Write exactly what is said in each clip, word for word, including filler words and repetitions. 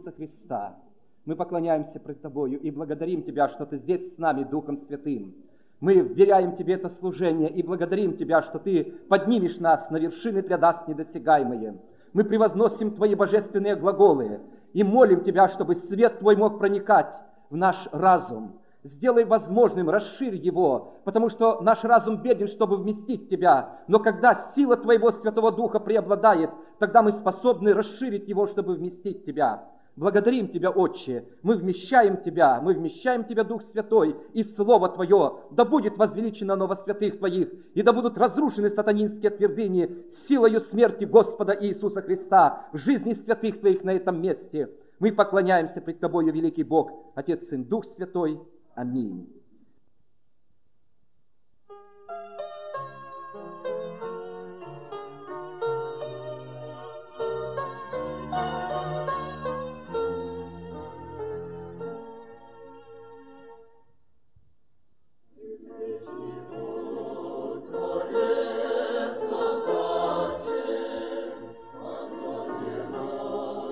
Иисуса Христа. Мы поклоняемся пред Тобою и благодарим Тебя, что Ты здесь с нами, Духом Святым. Мы вверяем Тебе это служение и благодарим Тебя, что Ты поднимешь нас на вершины для нас недосягаемые. Мы превозносим Твои божественные глаголы и молим Тебя, чтобы свет Твой мог проникать в наш разум. Сделай возможным, расширь его, потому что наш разум беден, чтобы вместить Тебя. Но когда сила Твоего Святого Духа преобладает, тогда мы способны расширить его, чтобы вместить Тебя. Благодарим Тебя, Отче, мы вмещаем Тебя, мы вмещаем Тебя, Дух Святой, и Слово Твое, да будет возвеличено ново святых Твоих, и да будут разрушены сатанинские твердыни силою смерти Господа Иисуса Христа в жизни святых Твоих на этом месте. Мы поклоняемся пред Тобою, великий Бог, Отец, Сын, Дух Святой. Аминь.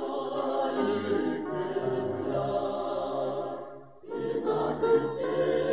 Thank you.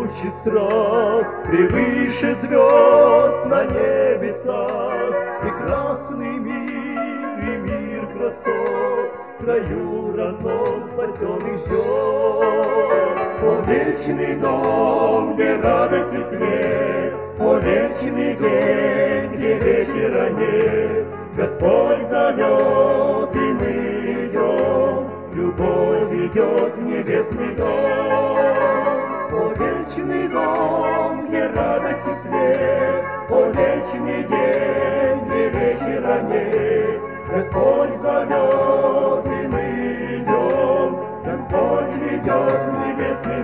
мучит страх, превыше звезд на небесах. Прекрасный мир и мир красот, в краю родном спасенных ждет. О, вечный дом, где радость и свет, о, вечный день, где вечера нет. Господь зовет, и мы идем, любовь ведет в небесный дом. О, вечный дом, где радость и свет, о, вечный день, где вечера нет. Господь зовет, и мы идем, Господь ведет в небесный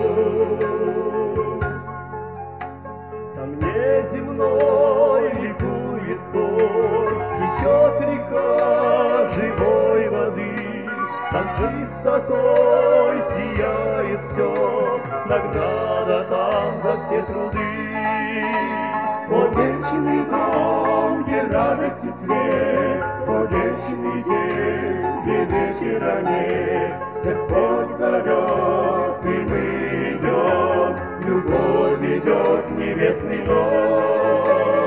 дом. Там неземной ликует хор, течет река живой воды. Там чистотой сияет все, награда там за все труды. О, вечный дом, где радость и свет, о, вечный день, где вечера нет. Господь зовет, и мы идем, любовь ведет в небесный дом.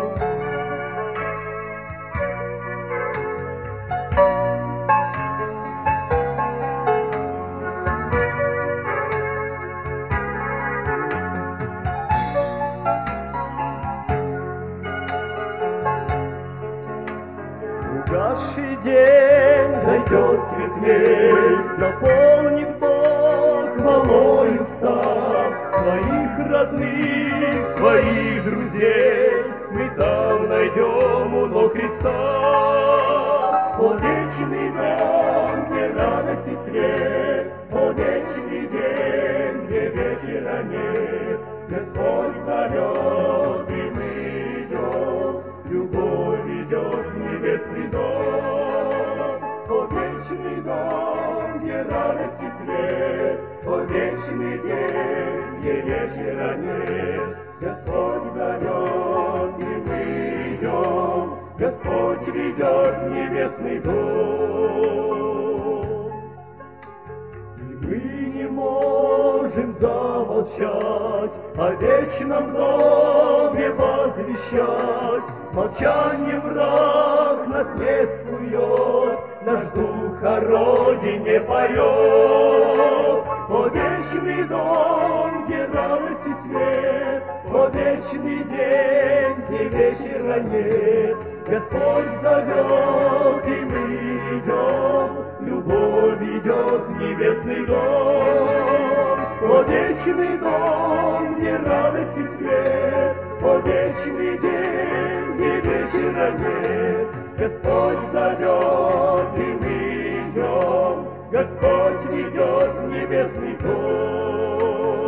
Угасший день зайдет светлей, наполнит Бог хвалой устав своих родных, своих друзей. Мы там найдем у ног Христа. О, вечный дом, где радость и свет, о, вечный день, где вечера нет. Господь зовет, и мы идем, любовь ведет в небесный дом. О, вечный дом, где радость и свет, о, вечный день, где вечера нет. Господь зовет, и мы идем, Господь ведет в небесный дом. И мы не можем замолчать, о вечном доме возвещать. Молчание враг нас не скует, наш дух о родине поет. О, вечный дом, где радость и свет, о, вечный день, где вечера нет. Господь зовет, и мы идем, любовь идет в небесный дом. О, вечный дом, где радость и свет, о, вечный день, где вечера нет. Господь зовет, и мы идем, Господь ведет в небесный дом.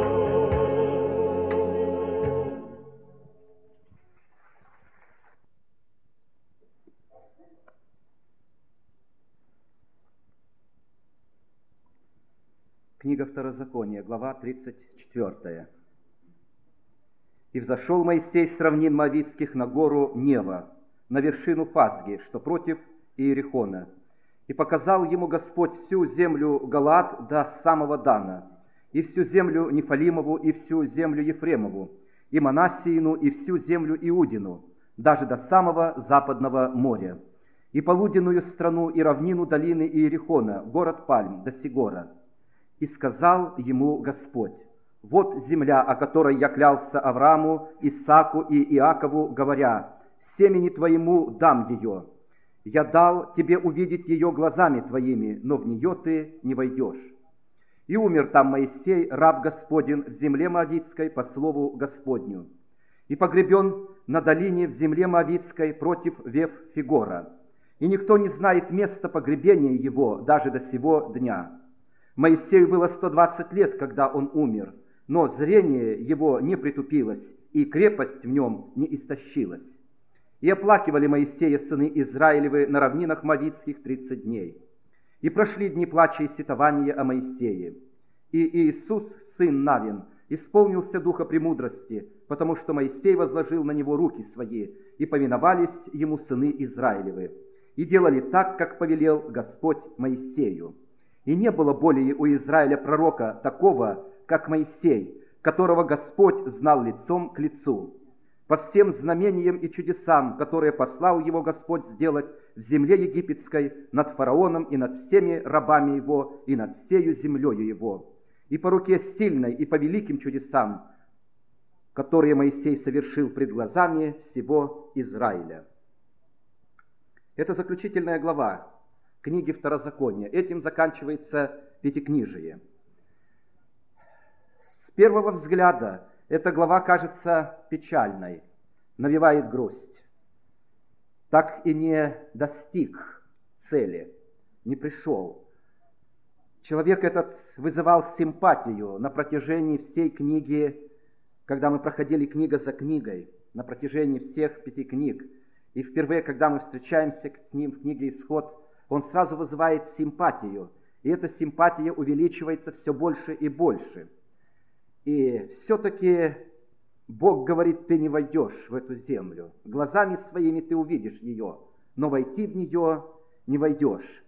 Книга Второзакония, глава тридцать четвёртая. «И взошел Моисей с равнин Моавитских на гору Нева, на вершину Фасги, что против Иерихона. И показал ему Господь всю землю Галаад до самого Дана, и всю землю Нефалимову, и всю землю Ефремову, и Манассиину, и всю землю Иудину, даже до самого западного моря, и полуденную страну, и равнину долины Иерихона, город Пальм, до Сигора. И сказал ему Господь: вот земля, о которой я клялся Аврааму, Исааку и Иакову, говоря: семени твоему дам ее. Я дал тебе увидеть ее глазами твоими, но в нее ты не войдешь. И умер там Моисей, раб Господень, в земле Моавитской по слову Господню, и погребен на долине в земле Моавитской против Вев-Фигора. И никто не знает места погребения его даже до сего дня. Моисею было сто двадцать лет, когда он умер, но зрение его не притупилось, и крепость в нем не истощилась. И оплакивали Моисея сыны Израилевы на равнинах Моавитских тридцать дней. И прошли дни плача и сетования о Моисее. И Иисус, сын Навин, исполнился духа премудрости, потому что Моисей возложил на него руки свои, и повиновались ему сыны Израилевы, и делали так, как повелел Господь Моисею. И не было более у Израиля пророка такого, как Моисей, которого Господь знал лицом к лицу, по всем знамениям и чудесам, которые послал его Господь сделать в земле египетской над фараоном и над всеми рабами его и над всею землею его, и по руке сильной и по великим чудесам, которые Моисей совершил пред глазами всего Израиля». Это заключительная глава книги Второзакония. Этим заканчивается Пятикнижие. С первого взгляда эта глава кажется печальной, навевает грусть. Так и не достиг цели, не пришел. Человек этот вызывал симпатию на протяжении всей книги, когда мы проходили книга за книгой, на протяжении всех пяти книг. И впервые, когда мы встречаемся с ним в книге «Исход», он сразу вызывает симпатию. И эта симпатия увеличивается все больше и больше. И все-таки Бог говорит: ты не войдешь в эту землю. Глазами своими ты увидишь ее, но войти в нее не войдешь.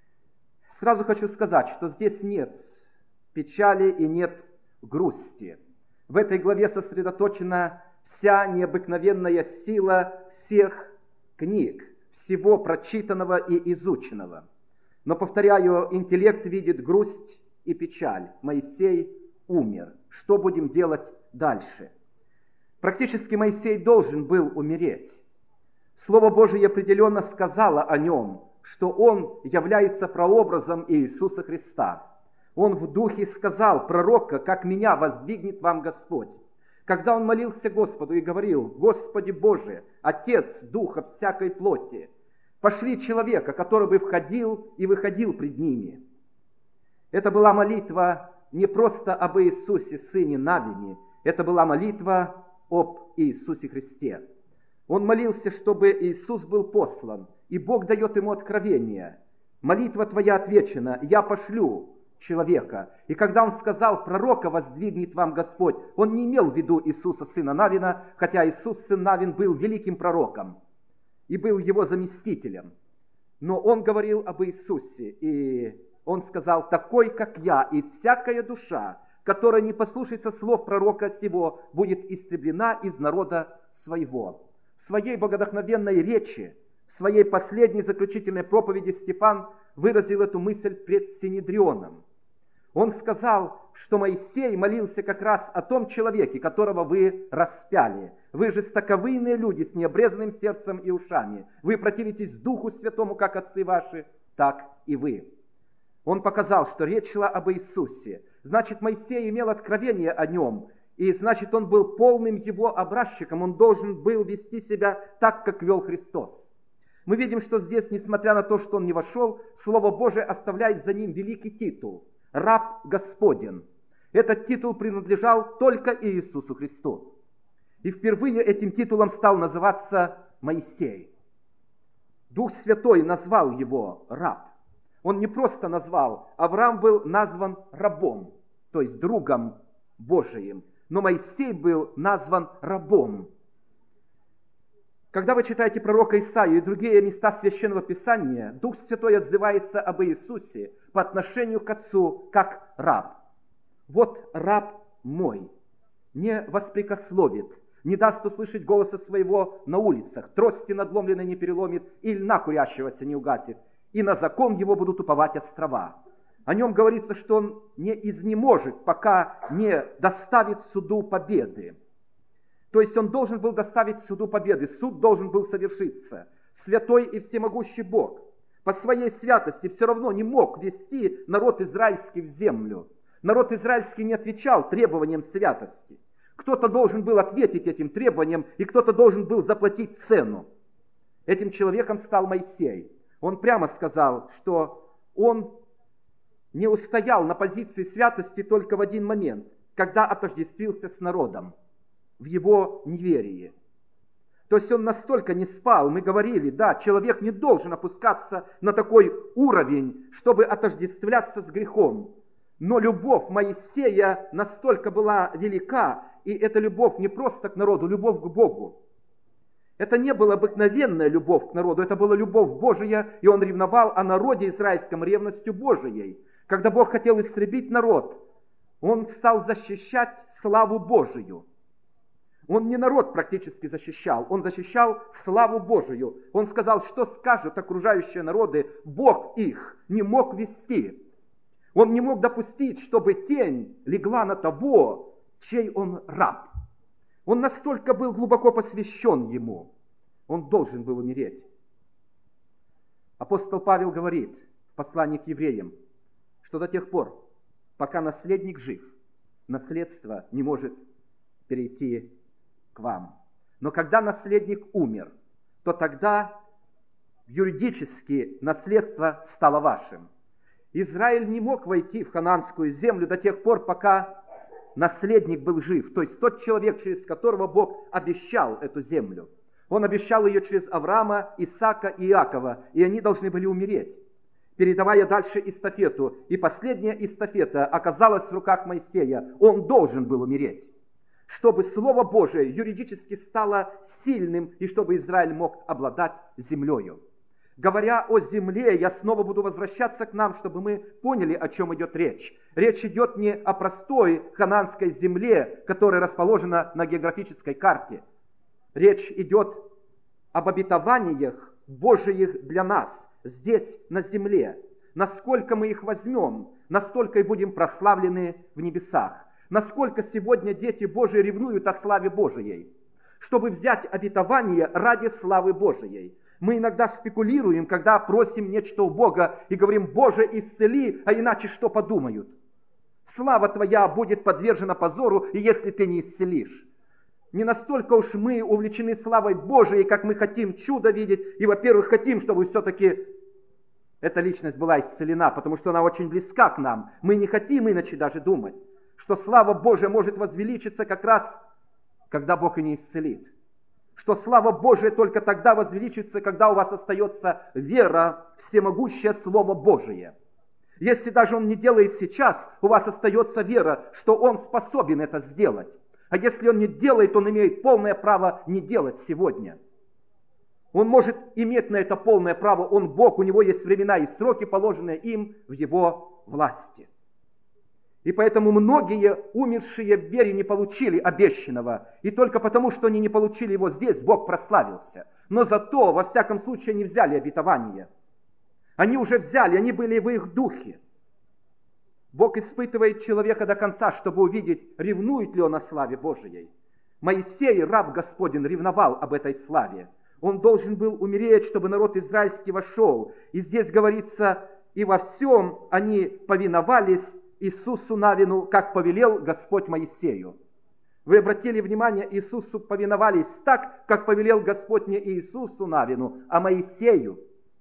Сразу хочу сказать, что здесь нет печали и нет грусти. В этой главе сосредоточена вся необыкновенная сила всех книг, всего прочитанного и изученного. Но, повторяю, интеллект видит грусть и печаль. Моисей умер. Что будем делать дальше? Практически Моисей должен был умереть. Слово Божие определенно сказало о нем, что он является прообразом Иисуса Христа. Он в духе сказал пророка: «Как меня воздвигнет вам Господь». Когда он молился Господу и говорил: «Господи Боже, Отец духа всякой плоти, пошли человека, который бы входил и выходил пред ними». Это была молитва не просто об Иисусе, сыне Навини, это была молитва об Иисусе Христе. Он молился, чтобы Иисус был послан, и Бог дает ему откровение. Молитва твоя отвечена: «Я пошлю человека». И когда он сказал: «Пророка воздвигнет вам Господь», он не имел в виду Иисуса, сына Навина, хотя Иисус, сын Навин, был великим пророком и был его заместителем. Но он говорил об Иисусе, и он сказал: «Такой, как я, и всякая душа, которая не послушается слов пророка сего, будет истреблена из народа своего». В своей богодохновенной речи, в своей последней заключительной проповеди Стефан выразил эту мысль пред Синедрионом. Он сказал, что Моисей молился как раз о том человеке, которого вы распяли. Вы жестоковыйные люди с необрезанным сердцем и ушами. Вы противитесь Духу Святому, как отцы ваши, так и вы. Он показал, что речь шла об Иисусе. Значит, Моисей имел откровение о нем, и значит, он был полным его образчиком. Он должен был вести себя так, как вел Христос. Мы видим, что здесь, несмотря на то, что он не вошел, Слово Божие оставляет за ним великий титул – «Раб Господен». Этот титул принадлежал только Иисусу Христу. И впервые этим титулом стал называться Моисей. Дух Святой назвал его раб. Он не просто назвал, Авраам был назван рабом, то есть другом Божиим, но Моисей был назван рабом. Когда вы читаете пророка Исаию и другие места Священного Писания, Дух Святой отзывается об Иисусе по отношению к Отцу как раб. «Вот раб мой, не воспрекословит, не даст услышать голоса своего на улицах, трости надломленной не переломит, и льна курящегося не угасит, и на закон его будут уповать острова». О нем говорится, что он не изнеможет, пока не доставит суду победы. То есть он должен был доставить суду победы, суд должен был совершиться. Святой и всемогущий Бог по своей святости все равно не мог вести народ израильский в землю. Народ израильский не отвечал требованиям святости. Кто-то должен был ответить этим требованиям, и кто-то должен был заплатить цену. Этим человеком стал Моисей. Он прямо сказал, что он не устоял на позиции святости только в один момент, когда отождествился с народом в его неверии. То есть он настолько не спал, мы говорили, да, человек не должен опускаться на такой уровень, чтобы отождествляться с грехом. Но любовь Моисея настолько была велика, и эта любовь не просто к народу, любовь к Богу. Это не была обыкновенная любовь к народу, это была любовь Божия, и он ревновал о народе израильском ревностью Божией. Когда Бог хотел истребить народ, Он стал защищать славу Божию. Он не народ практически защищал, он защищал славу Божию. Он сказал, что скажут окружающие народы, Бог их не мог вести. Он не мог допустить, чтобы тень легла на того, чей он раб. Он настолько был глубоко посвящен ему. Он должен был умереть. Апостол Павел говорит в послании к евреям, что до тех пор, пока наследник жив, наследство не может перейти к вам. Но когда наследник умер, то тогда юридически наследство стало вашим. Израиль не мог войти в ханаанскую землю до тех пор, пока наследник был жив, то есть тот человек, через которого Бог обещал эту землю. Он обещал ее через Авраама, Исаака и Иакова, и они должны были умереть, передавая дальше эстафету. И последняя эстафета оказалась в руках Моисея. Он должен был умереть, чтобы Слово Божие юридически стало сильным, и чтобы Израиль мог обладать землею. Говоря о земле, я снова буду возвращаться к нам, чтобы мы поняли, о чем идет речь. Речь идет не о простой ханаанской земле, которая расположена на географической карте. Речь идет об обетованиях Божиих для нас, здесь, на земле. Насколько мы их возьмем, настолько и будем прославлены в небесах. Насколько сегодня дети Божии ревнуют о славе Божией, чтобы взять обетование ради славы Божией. Мы иногда спекулируем, когда просим нечто у Бога и говорим: Боже, исцели, а иначе что подумают? Слава Твоя будет подвержена позору, и если Ты не исцелишь. Не настолько уж мы увлечены славой Божией, как мы хотим чудо видеть, и, во-первых, хотим, чтобы все-таки эта личность была исцелена, потому что она очень близка к нам. Мы не хотим иначе даже думать, что слава Божия может возвеличиться как раз, когда Бог и не исцелит. Что слава Божия только тогда возвеличится, когда у вас остается вера в всемогущее Слово Божие. Если даже Он не делает сейчас, у вас остается вера, что Он способен это сделать. А если Он не делает, Он имеет полное право не делать сегодня. Он может иметь на это полное право, Он Бог, у Него есть времена и сроки, положенные им в Его власти. И поэтому многие умершие в вере не получили обещанного. И только потому, что они не получили его здесь, Бог прославился. Но зато, во всяком случае, они взяли обетование. Они уже взяли, они были в их духе. Бог испытывает человека до конца, чтобы увидеть, ревнует ли он о славе Божией. Моисей, раб Господень, ревновал об этой славе. Он должен был умереть, чтобы народ израильский вошел. И здесь говорится, и во всем они повиновались Иисусу Навину, как повелел Господь Моисею. Вы обратили внимание, Иисусу повиновались так, как повелел Господь не Иисусу Навину, а Моисею.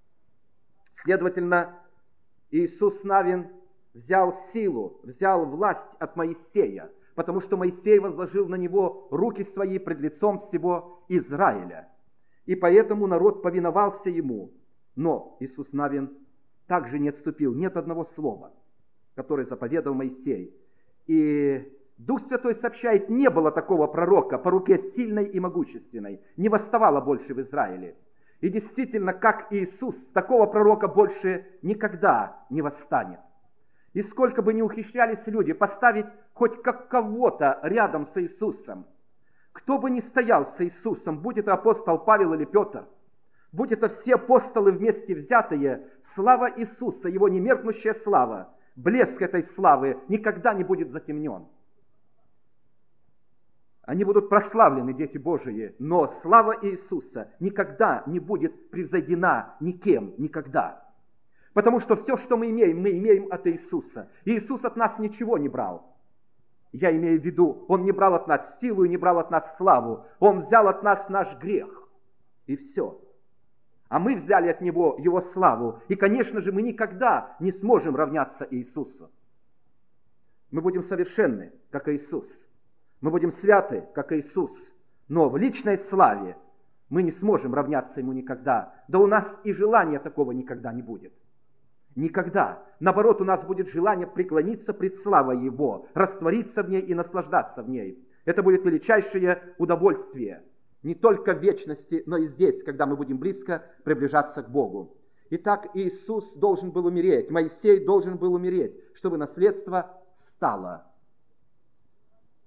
Следовательно, Иисус Навин взял силу, взял власть от Моисея, потому что Моисей возложил на него руки свои пред лицом всего Израиля. И поэтому народ повиновался ему. Но Иисус Навин также не отступил, нет одного слова, который заповедал Моисей. И Дух Святой сообщает, не было такого пророка по руке сильной и могущественной, не восставало больше в Израиле. И действительно, как Иисус, такого пророка больше никогда не восстанет. И сколько бы ни ухищрялись люди поставить хоть как кого-то рядом с Иисусом, кто бы ни стоял с Иисусом, будь это апостол Павел или Петр, будь это все апостолы вместе взятые, слава Иисуса, Его немеркнущая слава, блеск этой славы никогда не будет затемнен. Они будут прославлены, дети Божии, но слава Иисуса никогда не будет превзойдена никем, никогда. Потому что все, что мы имеем, мы имеем от Иисуса. И Иисус от нас ничего не брал. Я имею в виду, Он не брал от нас силу и не брал от нас славу. Он взял от нас наш грех. И все. А мы взяли от Него Его славу. И, конечно же, мы никогда не сможем равняться Иисусу. Мы будем совершенны, как Иисус. Мы будем святы, как Иисус. Но в личной славе мы не сможем равняться Ему никогда. Да у нас и желания такого никогда не будет. Никогда. Наоборот, у нас будет желание преклониться пред славой Его, раствориться в ней и наслаждаться в ней. Это будет величайшее удовольствие. Не только в вечности, но и здесь, когда мы будем близко приближаться к Богу. Итак, Иисус должен был умереть, Моисей должен был умереть, чтобы наследство стало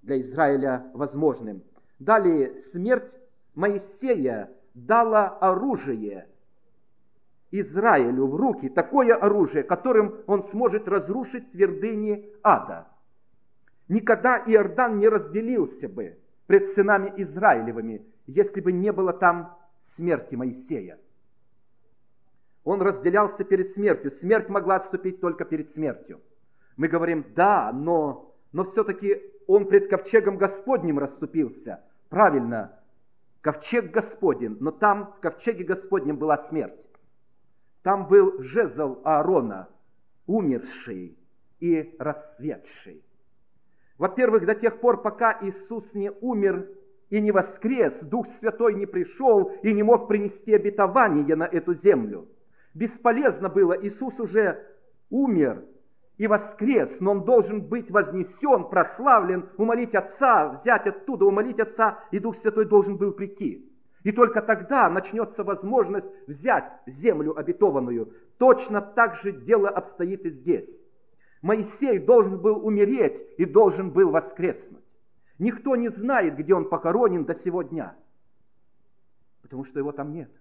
для Израиля возможным. Далее, смерть Моисея дала оружие Израилю в руки, такое оружие, которым он сможет разрушить твердыни ада. Никогда Иордан не разделился бы пред сынами Израилевыми, если бы не было там смерти Моисея. Он разделялся перед смертью. Смерть могла отступить только перед смертью. Мы говорим, да, но, но все-таки он пред ковчегом Господним расступился. Правильно, ковчег Господень, но там в ковчеге Господнем была смерть. Там был жезл Аарона, умерший и расцветший. Во-первых, до тех пор, пока Иисус не умер и не воскрес, Дух Святой не пришел и не мог принести обетование на эту землю. Бесполезно было, Иисус уже умер и воскрес, но Он должен быть вознесен, прославлен, умолить Отца, взять оттуда, умолить Отца, и Дух Святой должен был прийти. И только тогда начнется возможность взять землю обетованную. Точно так же дело обстоит и здесь. Моисей должен был умереть и должен был воскреснуть. Никто не знает, где он похоронен до сего дня, потому что его там нет.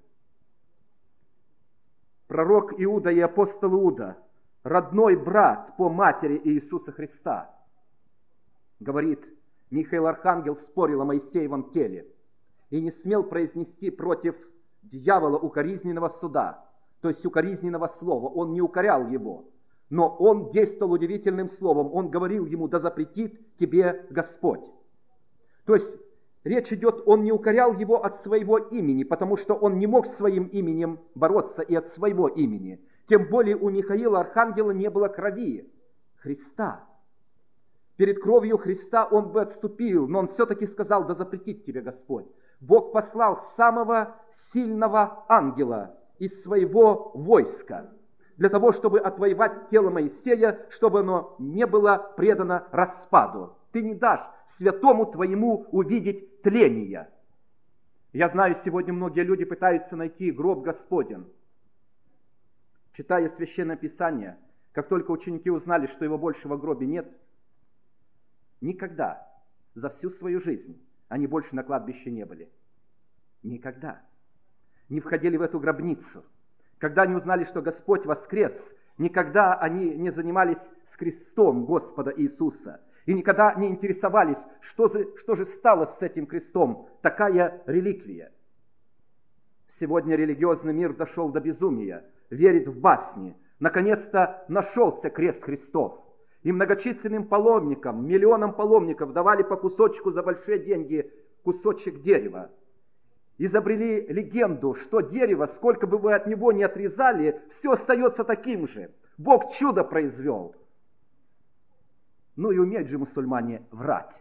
Пророк Иуда и апостол Иуда, родной брат по матери Иисуса Христа, говорит, Михаил Архангел спорил о Моисеевом теле и не смел произнести против дьявола укоризненного суда, то есть укоризненного слова. Он не укорял его, но он действовал удивительным словом. Он говорил ему, да запретит тебе Господь. То есть речь идет, он не укорял его от своего имени, потому что он не мог своим именем бороться и от своего имени. Тем более у Михаила Архангела не было крови Христа. Перед кровью Христа он бы отступил, но он все-таки сказал, да запретит тебе Господь. Бог послал самого сильного ангела из своего войска для того, чтобы отвоевать тело Моисея, чтобы оно не было предано распаду. Ты не дашь святому твоему увидеть тления. Я знаю, сегодня многие люди пытаются найти гроб Господень. Читая Священное Писание, как только ученики узнали, что его больше в гробе нет, никогда за всю свою жизнь они больше на кладбище не были. Никогда. Не входили в эту гробницу. Когда они узнали, что Господь воскрес, никогда они не занимались с крестом Господа Иисуса. И никогда не интересовались, что же, что же стало с этим крестом. Такая реликвия. Сегодня религиозный мир дошел до безумия. Верит в басни. Наконец-то нашелся крест Христов. И многочисленным паломникам, миллионам паломников давали по кусочку за большие деньги кусочек дерева. Изобрели легенду, что дерево, сколько бы вы от него ни отрезали, все остается таким же. Бог чудо произвел. Ну и умеют же мусульмане врать,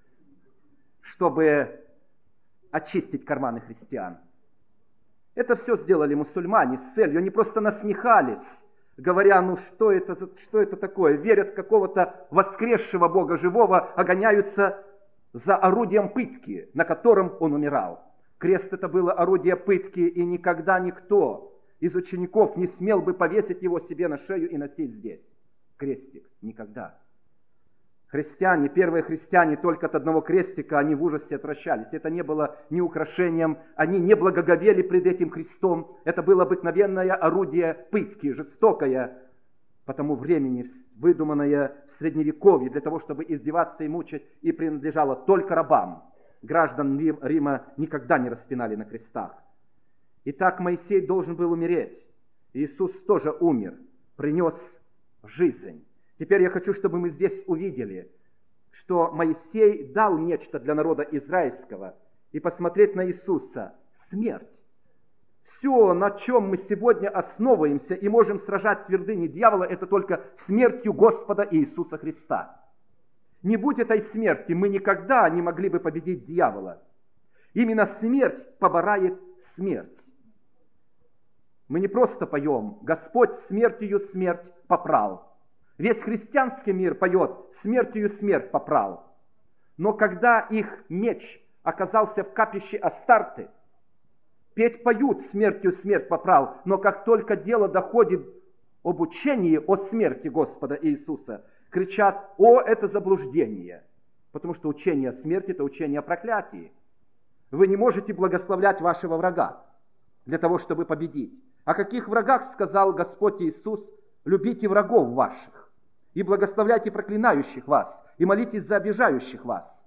чтобы очистить карманы христиан. Это все сделали мусульмане с целью. Они просто насмехались, говоря, ну что это, что это такое? Верят в какого-то воскресшего Бога живого, а гоняются за орудием пытки, на котором он умирал. Крест это было орудие пытки, и никогда никто из учеников не смел бы повесить его себе на шею и носить здесь. Крестик. Никогда. Христиане, первые христиане, только от одного крестика, они в ужасе отвращались. Это не было ни украшением, они не благоговели пред этим крестом. Это было обыкновенное орудие пытки, жестокое, по тому времени выдуманное в Средневековье, для того, чтобы издеваться и мучить, и принадлежало только рабам. Граждан Рима никогда не распинали на крестах. Итак, Моисей должен был умереть. Иисус тоже умер, принес жизнь. Теперь я хочу, чтобы мы здесь увидели, что Моисей дал нечто для народа израильского, и посмотреть на Иисуса – смерть. Все, на чем мы сегодня основываемся и можем сражать твердыни дьявола, это только смертью Господа Иисуса Христа. Не будь этой смерти, мы никогда не могли бы победить дьявола. Именно смерть поборает смерть. Мы не просто поем «Господь смертью смерть попрал». Весь христианский мир поет «Смертью смерть попрал». Но когда их меч оказался в капище Астарты, петь поют «Смертью смерть попрал», но как только дело доходит об учении о смерти Господа Иисуса, кричат: «О, это заблуждение! Потому что учение о смерти – это учение о проклятии. Вы не можете благословлять вашего врага для того, чтобы победить. О каких врагах сказал Господь Иисус: любите врагов ваших, и благословляйте проклинающих вас, и молитесь за обижающих вас.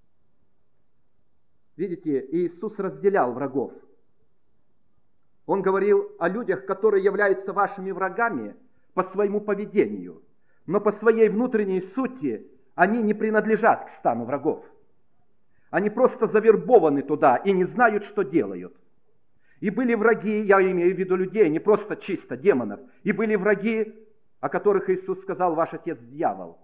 Видите, Иисус разделял врагов. Он говорил о людях, которые являются вашими врагами по своему поведению, но по своей внутренней сути они не принадлежат к стану врагов. Они просто завербованы туда и не знают, что делают. И были враги, я имею в виду людей, не просто чисто демонов, и были враги, о которых Иисус сказал: ваш отец дьявол.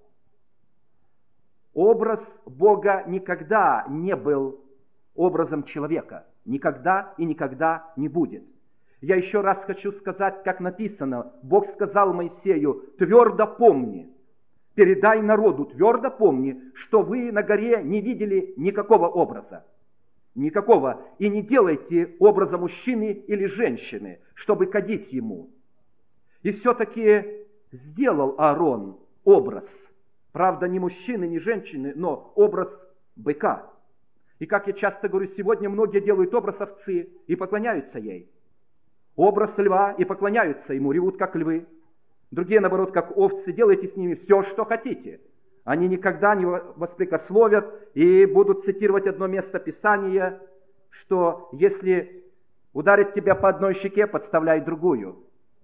Образ Бога никогда не был образом человека. Никогда и никогда не будет. Я еще раз хочу сказать, как написано. Бог сказал Моисею: твердо помни, передай народу, твердо помни, что вы на горе не видели никакого образа. Никакого. И не делайте образа мужчины или женщины, чтобы кадить ему. И все-таки сделал Аарон образ. Правда, не мужчины, не женщины, но образ быка. И как я часто говорю, сегодня многие делают образ овцы и поклоняются ей. Образ льва и поклоняются ему, ревут как львы. Другие, наоборот, как овцы, делайте с ними все, что хотите. Они никогда не воспрекословят и будут цитировать одно место Писания, что если ударить тебя по одной щеке, подставляй другую.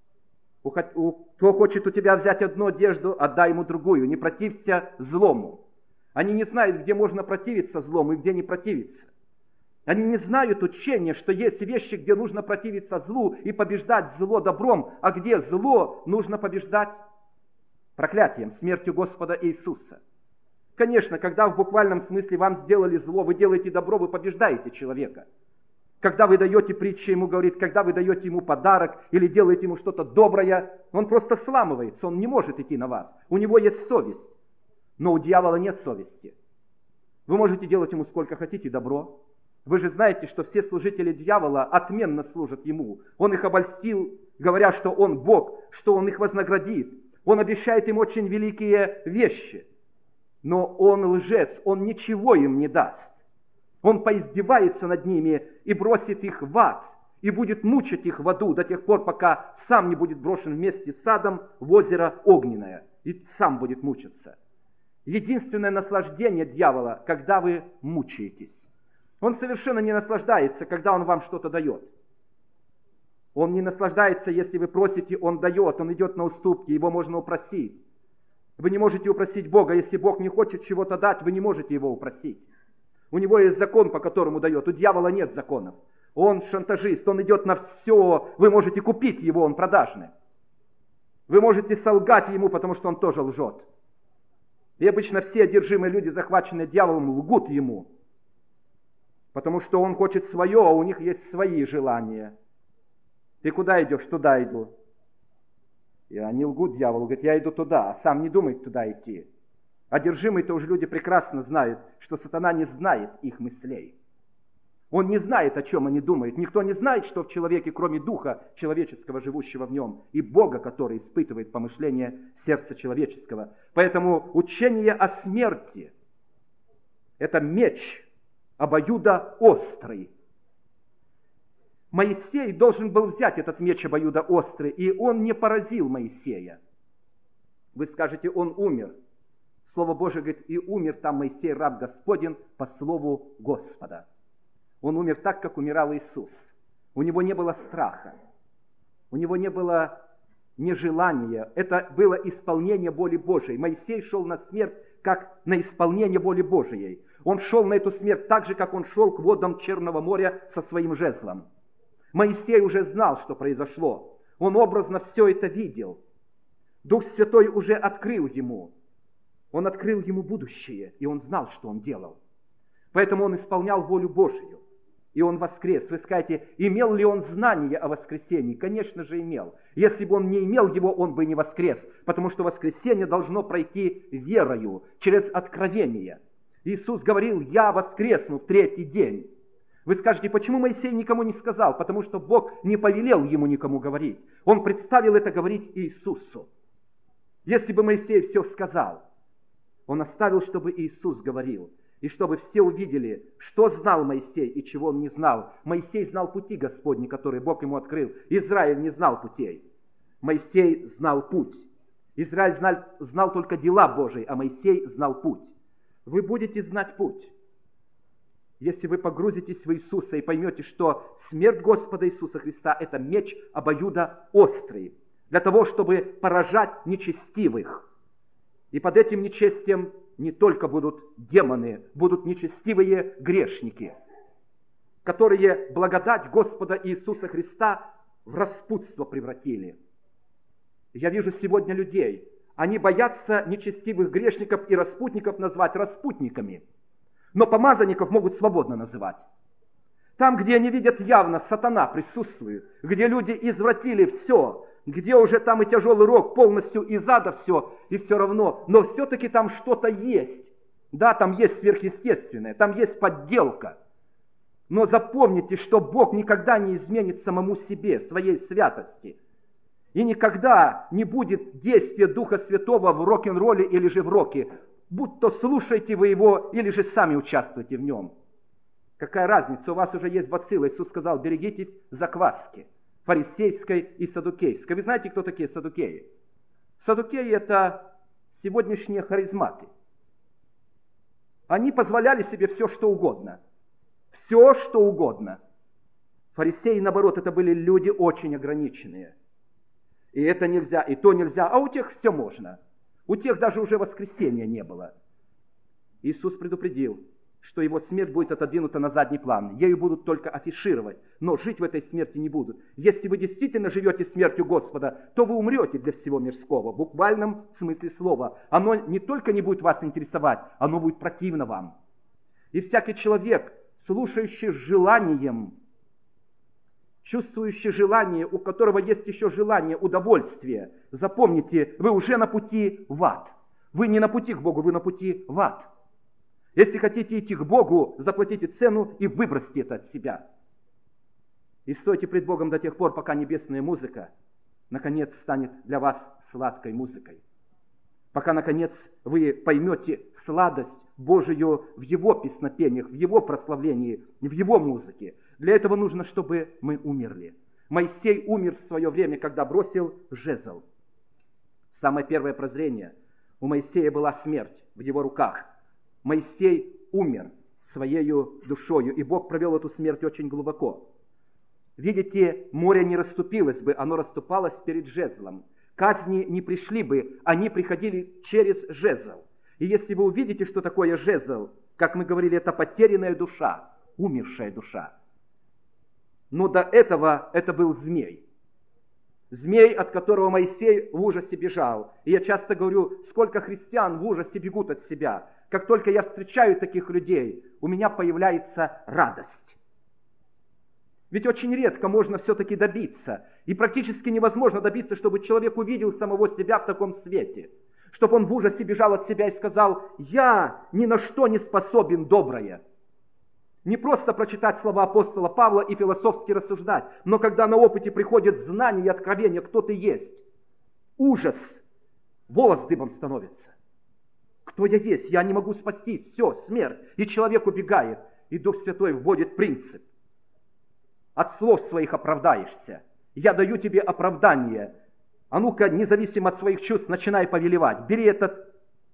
Кто хочет у тебя взять одну одежду, отдай ему другую. Не протився злому. Они не знают, где можно противиться злому и где не противиться. Они не знают учения, что есть вещи, где нужно противиться злу и побеждать зло добром, а где зло нужно побеждать проклятием, смертью Господа Иисуса. Конечно, когда в буквальном смысле вам сделали зло, вы делаете добро, вы побеждаете человека. Когда вы даете притчу, ему говорит, когда вы даете ему подарок или делаете ему что-то доброе, он просто сламывается, он не может идти на вас. У него есть совесть, но у дьявола нет совести. Вы можете делать ему сколько хотите добро. Вы же знаете, что все служители дьявола отменно служат ему. Он их обольстил, говоря, что он Бог, что он их вознаградит. Он обещает им очень великие вещи. Но он лжец, он ничего им не даст. Он поиздевается над ними и бросит их в ад, и будет мучить их в аду до тех пор, пока сам не будет брошен вместе с адом в озеро огненное, и сам будет мучиться. Единственное наслаждение дьявола, когда вы мучаетесь. Он совершенно не наслаждается, когда он вам что-то дает. Он не наслаждается, если вы просите, он дает, он идет на уступки, его можно упросить. Вы не можете упросить Бога, если Бог не хочет чего-то дать, вы не можете его упросить. У него есть закон, по которому дает, у дьявола нет законов. Он шантажист, он идет на все, вы можете купить его, он продажный. Вы можете солгать ему, потому что он тоже лжет. И обычно все одержимые люди, захваченные дьяволом, лгут ему. Потому что он хочет свое, а у них есть свои желания. Ты куда идешь? Туда иду. И они лгут дьяволу, говорят, я иду туда, а сам не думает туда идти. Одержимые-то уже люди прекрасно знают, что сатана не знает их мыслей. Он не знает, о чем они думают. Никто не знает, что в человеке, кроме духа человеческого, живущего в нем, и Бога, который испытывает помышления сердца человеческого. Поэтому учение о смерти – это меч обоюдоострый. Моисей должен был взять этот меч обоюдоострый, и он не поразил Моисея. Вы скажете, он умер. Слово Божие говорит, и умер там Моисей, раб Господень, по слову Господа. Он умер так, как умирал Иисус. У него не было страха. У него не было нежелания. Это было исполнение воли Божией. Моисей шел на смерть, как на исполнение воли Божией. Он шел на эту смерть так же, как он шел к водам Черного моря со своим жезлом. Моисей уже знал, что произошло. Он образно все это видел. Дух Святой уже открыл ему. Он открыл ему будущее, и он знал, что он делал. Поэтому он исполнял волю Божию. И он воскрес. Вы скажете, имел ли он знание о воскресении? Конечно же, имел. Если бы он не имел его, он бы не воскрес. Потому что воскресение должно пройти верою, через откровение. Иисус говорил, я воскресну в третий день. Вы скажете, почему Моисей никому не сказал? Потому что Бог не повелел ему никому говорить. Он представил это говорить Иисусу. Если бы Моисей все сказал, Он оставил, чтобы Иисус говорил, и чтобы все увидели, что знал Моисей и чего он не знал. Моисей знал пути Господни, которые Бог ему открыл. Израиль не знал путей. Моисей знал путь. Израиль знал, знал только дела Божии, а Моисей знал путь. Вы будете знать путь, если вы погрузитесь в Иисуса и поймете, что смерть Господа Иисуса Христа – это меч обоюдоострый, для того, чтобы поражать нечестивых. И под этим нечестием не только будут демоны, будут нечестивые грешники, которые благодать Господа Иисуса Христа в распутство превратили. Я вижу сегодня людей, они боятся нечестивых грешников и распутников назвать распутниками, но помазанников могут свободно называть. Там, где они видят явно, сатана присутствует, где люди извратили все, где уже там и тяжелый рок полностью из ада все, и все равно, но все-таки там что-то есть. Да, там есть сверхъестественное, там есть подделка. Но запомните, что Бог никогда не изменит самому себе, своей святости. И никогда не будет действия Духа Святого в рок-н-ролле или же в роке. Будь то слушаете вы его, или же сами участвуете в нем. Какая разница, у вас уже есть бацилла. Иисус сказал, берегитесь закваски фарисейской и саддукейской. Вы знаете, кто такие саддукеи? Саддукеи – это сегодняшние харизматы. Они позволяли себе все, что угодно. Все, что угодно. Фарисеи, наоборот, это были люди очень ограниченные. И это нельзя, и то нельзя, а у тех все можно. У тех даже уже воскресения не было. Иисус предупредил, что его смерть будет отодвинута на задний план. Ею будут только афишировать, но жить в этой смерти не будут. Если вы действительно живете смертью Господа, то вы умрете для всего мирского, в буквальном смысле слова. Оно не только не будет вас интересовать, оно будет противно вам. И всякий человек, слушающий с желанием, чувствующий желание, у которого есть еще желание, удовольствие, запомните, вы уже на пути в ад. Вы не на пути к Богу, вы на пути в ад. Если хотите идти к Богу, заплатите цену и выбросьте это от себя. И стойте пред Богом до тех пор, пока небесная музыка, наконец, станет для вас сладкой музыкой. Пока, наконец, вы поймете сладость Божию в Его песнопениях, в Его прославлении, в Его музыке. Для этого нужно, чтобы мы умерли. Моисей умер в свое время, когда бросил жезл. Самое первое прозрение. У Моисея была смерть в его руках. Моисей умер своей душою, и Бог провел эту смерть очень глубоко. Видите, море не расступилось бы, оно расступалось перед жезлом. Казни не пришли бы, они приходили через жезл. И если вы увидите, что такое жезл, как мы говорили, это потерянная душа, умершая душа. Но до этого это был змей. Змей, от которого Моисей в ужасе бежал. И я часто говорю, сколько христиан в ужасе бегут от себя. Как только я встречаю таких людей, у меня появляется радость. Ведь очень редко можно все-таки добиться. И практически невозможно добиться, чтобы человек увидел самого себя в таком свете. Чтобы он в ужасе бежал от себя и сказал, я ни на что не способен доброе. Не просто прочитать слова апостола Павла и философски рассуждать, но когда на опыте приходит знание и откровение, кто ты есть, ужас, волос дыбом становится. Кто я есть? Я не могу спастись. Все, смерть. И человек убегает. И Дух Святой вводит принцип. От слов своих оправдаешься. Я даю тебе оправдание. А ну-ка, независимо от своих чувств, начинай повелевать. Бери этот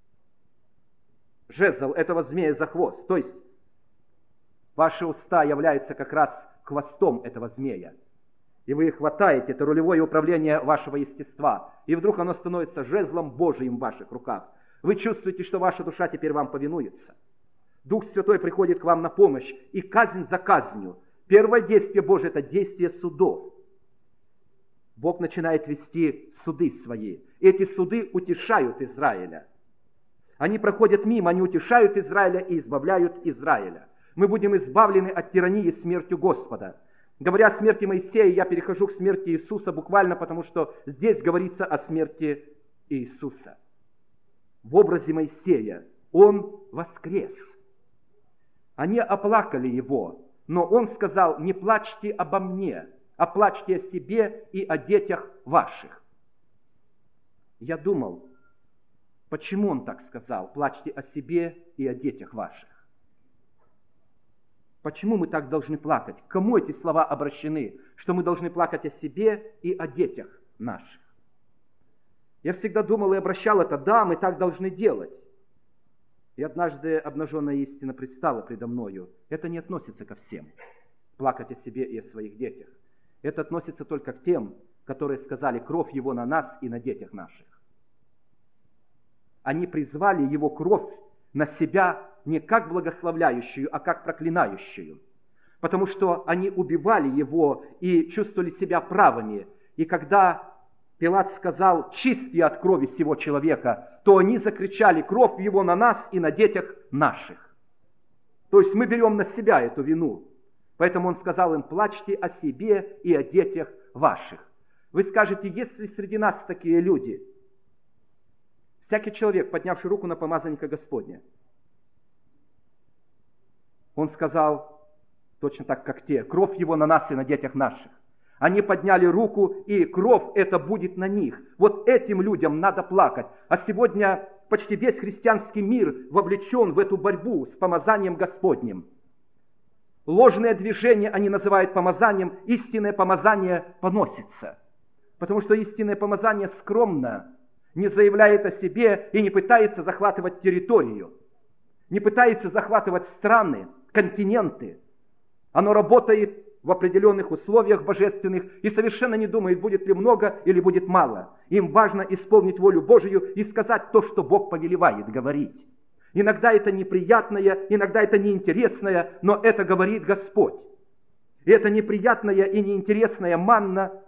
жезл этого змея за хвост. То есть, ваши уста являются как раз хвостом этого змея. И вы хватаете, это рулевое управление вашего естества. И вдруг оно становится жезлом Божиим в ваших руках. Вы чувствуете, что ваша душа теперь вам повинуется. Дух Святой приходит к вам на помощь. И казнь за казнью. Первое действие Божие – это действие судов. Бог начинает вести суды свои. Эти суды утешают Израиля. Они проходят мимо, они утешают Израиля и избавляют Израиля. Мы будем избавлены от тирании смертью Господа. Говоря о смерти Моисея, я перехожу к смерти Иисуса буквально, потому что здесь говорится о смерти Иисуса. В образе Моисея Он воскрес. Они оплакали Его, но Он сказал, не плачьте обо мне, а плачьте о себе и о детях ваших. Я думал, Почему он так сказал? Плачьте о себе и о детях ваших. Почему мы так должны плакать? К кому эти слова обращены? Что мы должны плакать о себе и о детях наших. Я всегда думал и обращал это, да, мы так должны делать. И однажды обнаженная истина предстала предо мною. Это не относится ко всем. Плакать о себе и о своих детях. Это относится только к тем, которые сказали: кровь его на нас и на детях наших. Они призвали его кровь на себя не как благословляющую, а как проклинающую. Потому что они убивали его и чувствовали себя правыми. И когда Пилат сказал: чисти от крови сего человека, то они закричали: кровь его на нас и на детях наших. То есть мы берем на себя эту вину. Поэтому он сказал им: плачьте о себе и о детях ваших. Вы скажете: есть ли среди нас такие люди? Всякий человек, поднявший руку на помазанника Господня. Он сказал точно так, как те: кровь его на нас и на детях наших. Они подняли руку, и кровь эта будет на них. Вот этим людям надо плакать. А сегодня почти весь христианский мир вовлечен в эту борьбу с помазанием Господним. Ложное движение они называют помазанием, истинное помазание поносится. Потому что истинное помазание скромно, не заявляет о себе и не пытается захватывать территорию, не пытается захватывать страны, континенты. Оно работает в определенных условиях божественных и совершенно не думает, будет ли много или будет мало. Им важно исполнить волю Божию и сказать то, что Бог повелевает говорить. Иногда это неприятное, иногда это неинтересное, но это говорит Господь. И это неприятная и неинтересная манна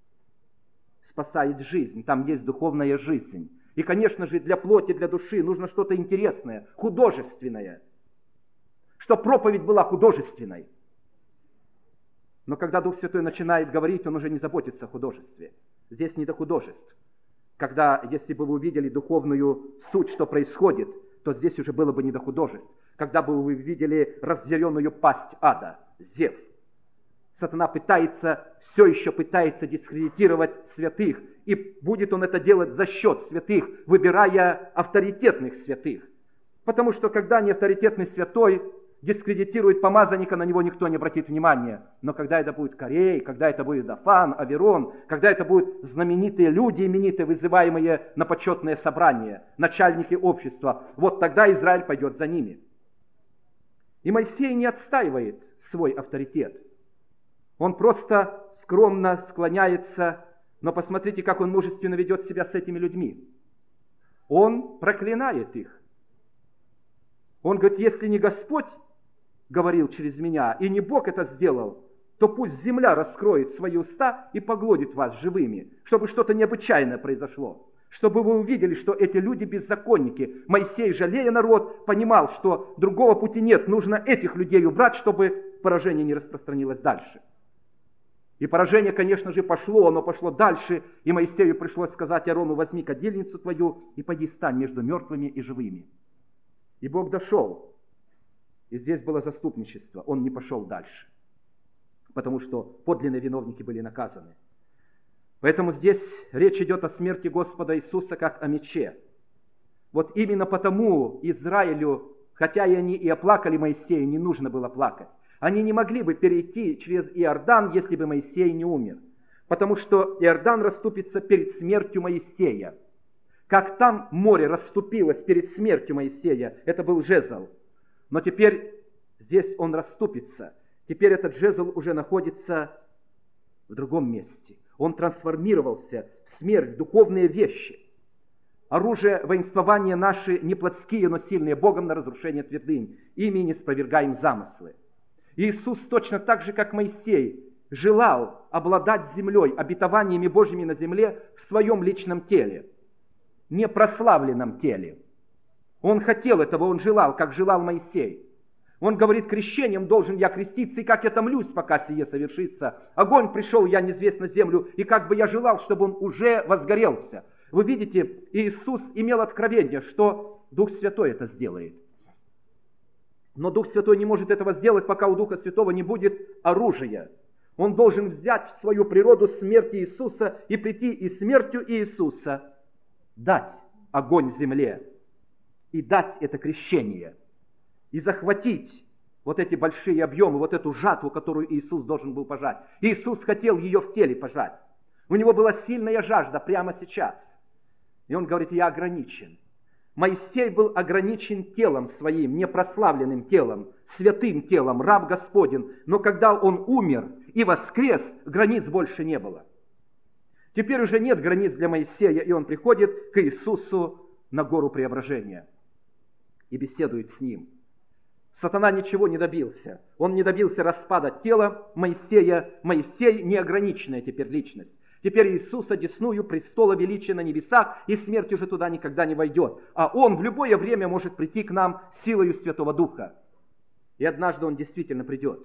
спасает жизнь. Там есть духовная жизнь. И, конечно же, для плоти, для души нужно что-то интересное, художественное. Чтобы проповедь была художественной. Но когда Дух Святой начинает говорить, он уже не заботится о художестве. Здесь не до художеств. Когда, если бы вы увидели духовную суть, что происходит, то здесь уже было бы не до художеств. Когда бы вы видели разъяренную пасть ада, Зев. Сатана пытается, все еще пытается дискредитировать святых. И будет он это делать за счет святых, выбирая авторитетных святых. Потому что когда не авторитетный святой дискредитирует помазанника, на него никто не обратит внимания. Но когда это будет Корей, когда это будет Дафан, Аверон, когда это будут знаменитые люди, именитые, вызываемые на почетное собрание, начальники общества, вот тогда Израиль пойдет за ними. И Моисей не отстаивает свой авторитет. Он просто скромно склоняется, но посмотрите, как он мужественно ведет себя с этими людьми. Он проклинает их. Он говорит: если не Господь говорил через меня, и не Бог это сделал, то пусть земля раскроет свои уста и поглотит вас живыми, чтобы что-то необычайное произошло. Чтобы вы увидели, что эти люди беззаконники. Моисей, жалея народ, понимал, что другого пути нет. Нужно этих людей убрать, чтобы поражение не распространилось дальше. И поражение, конечно же, пошло, оно пошло дальше, и Моисею пришлось сказать Аарону: возьми кадильницу твою и пойди стань между мертвыми и живыми. И Бог дошел. И здесь было заступничество. Он не пошел дальше. Потому что подлинные виновники были наказаны. Поэтому здесь речь идет о смерти Господа Иисуса как о мече. Вот именно потому Израилю, хотя и они и оплакали Моисея, не нужно было плакать. Они не могли бы перейти через Иордан, если бы Моисей не умер. Потому что Иордан расступится перед смертью Моисея. Как там море расступилось перед смертью Моисея, это был жезл. Но теперь здесь он расступится. Теперь этот жезл уже находится в другом месте. Он трансформировался в смерть, в духовные вещи. Оружие воинствования наши не плотские, но сильные Богом на разрушение твердынь. Ими не спровергаем замыслы. Иисус точно так же, как Моисей, желал обладать землей, обетованиями Божьими на земле в своем личном теле. Не прославленном теле. Он хотел этого, он желал, как желал Моисей. Он говорит: крещением должен я креститься, и как я томлюсь, пока сие совершится. Огонь пришел, я неизвест на землю, и как бы я желал, чтобы он уже возгорелся. Вы видите, Иисус имел откровение, что Дух Святой это сделает. Но Дух Святой не может этого сделать, пока у Духа Святого не будет оружия. Он должен взять в свою природу смерть Иисуса и прийти и смертью Иисуса дать огонь земле и дать это крещение, и захватить вот эти большие объемы, вот эту жатву, которую Иисус должен был пожать. Иисус хотел ее в теле пожать. У него была сильная жажда прямо сейчас. И он говорит: я ограничен. Моисей был ограничен телом своим, непрославленным телом, святым телом, раб Господень. Но когда он умер и воскрес, границ больше не было. Теперь уже нет границ для Моисея, и он приходит к Иисусу на гору преображения и беседует с ним. Сатана ничего не добился. Он не добился распада тела Моисея. Моисей неограниченная теперь личность. Теперь Иисус одесную престола величия на небесах, и смерть уже туда никогда не войдет. А Он в любое время может прийти к нам силою Святого Духа. И однажды Он действительно придет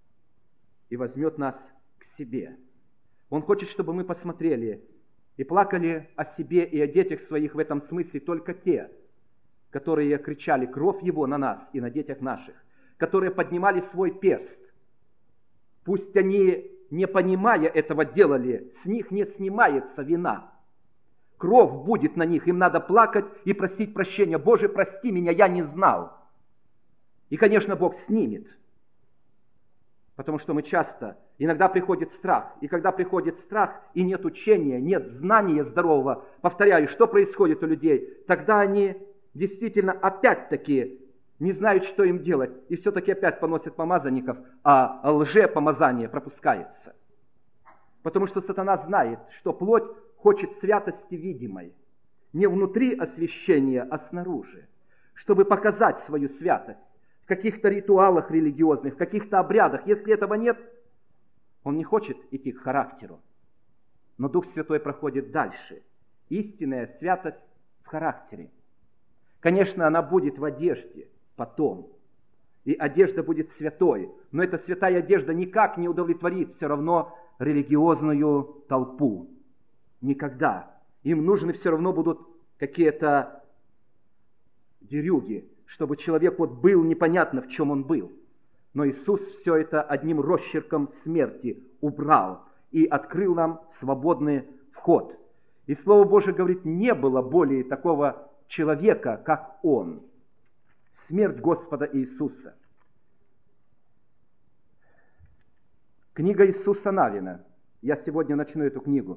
и возьмет нас к себе. Он хочет, чтобы мы посмотрели и плакали о себе и о детях своих в этом смысле только те, которые кричали кровь Его на нас и на детях наших, которые поднимали свой перст. Пусть они, не понимая этого, делали, с них не снимается вина. Кровь будет на них, им надо плакать и просить прощения. Боже, прости меня, я не знал. И, конечно, Бог снимет. Потому что мы часто, иногда приходит страх. И когда приходит страх, и нет учения, нет знания здорового, повторяю, что происходит у людей, тогда они действительно опять-таки не знают, что им делать. И все-таки опять поносят помазанников, а лжепомазание пропускается. Потому что сатана знает, что плоть хочет святости видимой. Не внутри освящения, а снаружи. Чтобы показать свою святость в каких-то ритуалах религиозных, в каких-то обрядах. Если этого нет, он не хочет идти к характеру. Но Дух Святой проходит дальше. Истинная святость в характере. Конечно, она будет в одежде потом. И одежда будет святой. Но эта святая одежда никак не удовлетворит все равно религиозную толпу. Никогда. Им нужны все равно будут какие-то дерюги, чтобы человек вот был непонятно, в чем он был. Но Иисус все это одним росчерком смерти убрал и открыл нам свободный вход. И Слово Божие говорит, не было более такого человека, как Он. Смерть Господа Иисуса. Книга Иисуса Навина. Я сегодня начну эту книгу.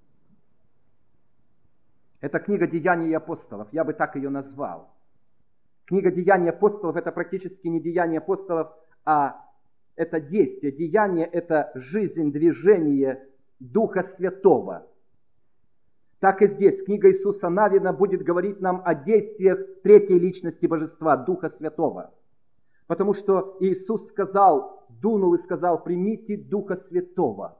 Это книга «Деяний апостолов». Я бы так ее назвал. Книга «Деяний апостолов» — это практически не деяния апостолов, а это действие. Деяние — это жизнь, движение Духа Святого. Так и здесь книга Иисуса Навина будет говорить нам о действиях третьей личности Божества, Духа Святого. Потому что Иисус сказал, дунул и сказал, примите Духа Святого.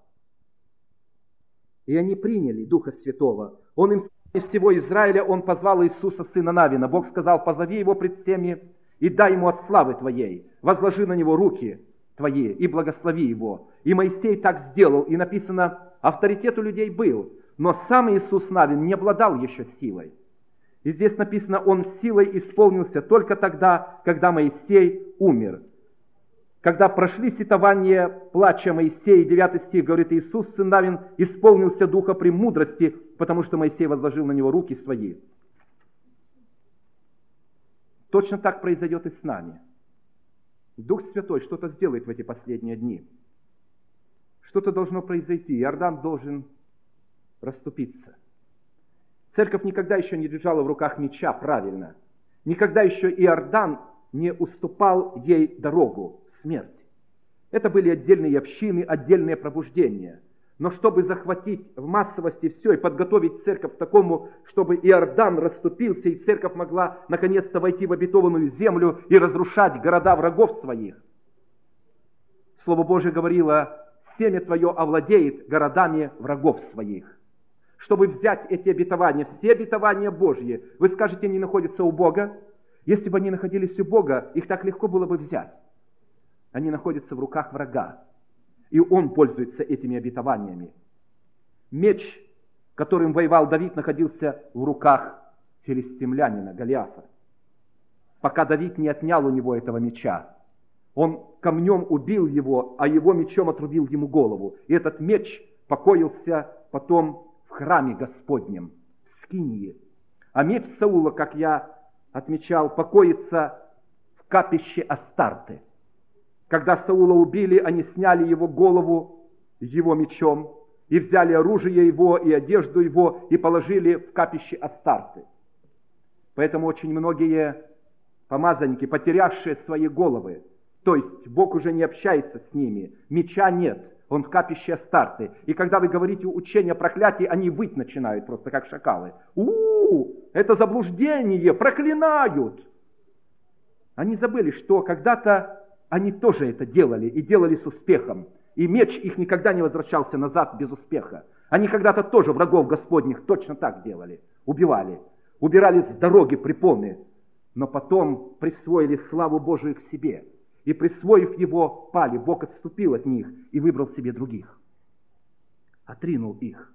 И они приняли Духа Святого. Он им из всего Израиля, он позвал Иисуса, сына Навина. Бог сказал, позови его пред всеми и дай ему от славы твоей. Возложи на него руки твои и благослови его. И Моисей так сделал. И написано, авторитет у людей был. Но сам Иисус Навин не обладал еще силой. И здесь написано, он силой исполнился только тогда, когда Моисей умер. Когда прошли сетования плача Моисея, девятый стих говорит, Иисус, сын Навин, исполнился духа премудрости, потому что Моисей возложил на него руки свои. Точно так произойдет и с нами. Дух Святой что-то сделает в эти последние дни. Что-то должно произойти. Иордан должен расступиться. Церковь никогда еще не держала в руках меча правильно. Никогда еще Иордан не уступал ей дорогу в смерть. Это были отдельные общины, отдельные пробуждения. Но чтобы захватить в массовости все и подготовить церковь к такому, чтобы Иордан расступился, и церковь могла наконец-то войти в обетованную землю и разрушать города врагов своих. Слово Божие говорило, семя твое овладеет городами врагов своих. Чтобы взять эти обетования, все обетования Божьи, вы скажете, они находятся у Бога? Если бы они находились у Бога, их так легко было бы взять. Они находятся в руках врага. И он пользуется этими обетованиями. Меч, которым воевал Давид, находился в руках филистимлянина Голиафа. Пока Давид не отнял у него этого меча. Он камнем убил его, а его мечом отрубил ему голову. И этот меч покоился потом в храме Господнем, в Скинии. А меч Саула, как я отмечал, покоится в капище Астарты. Когда Саула убили, они сняли его голову его мечом и взяли оружие его и одежду его и положили в капище Астарты. Поэтому очень многие помазанники, потерявшие свои головы, то есть Бог уже не общается с ними, меча нет, он в капище Астарты. И когда вы говорите учение о проклятии, они выть начинают просто как шакалы. У-у-у, это заблуждение, проклинают. Они забыли, что когда-то они тоже это делали и делали с успехом. И меч их никогда не возвращался назад без успеха. Они когда-то тоже врагов Господних точно так делали, убивали, убирали с дороги препоны, но потом присвоили славу Божию к себе. И присвоив его, пали. Бог отступил от них и выбрал себе других. Отринул их.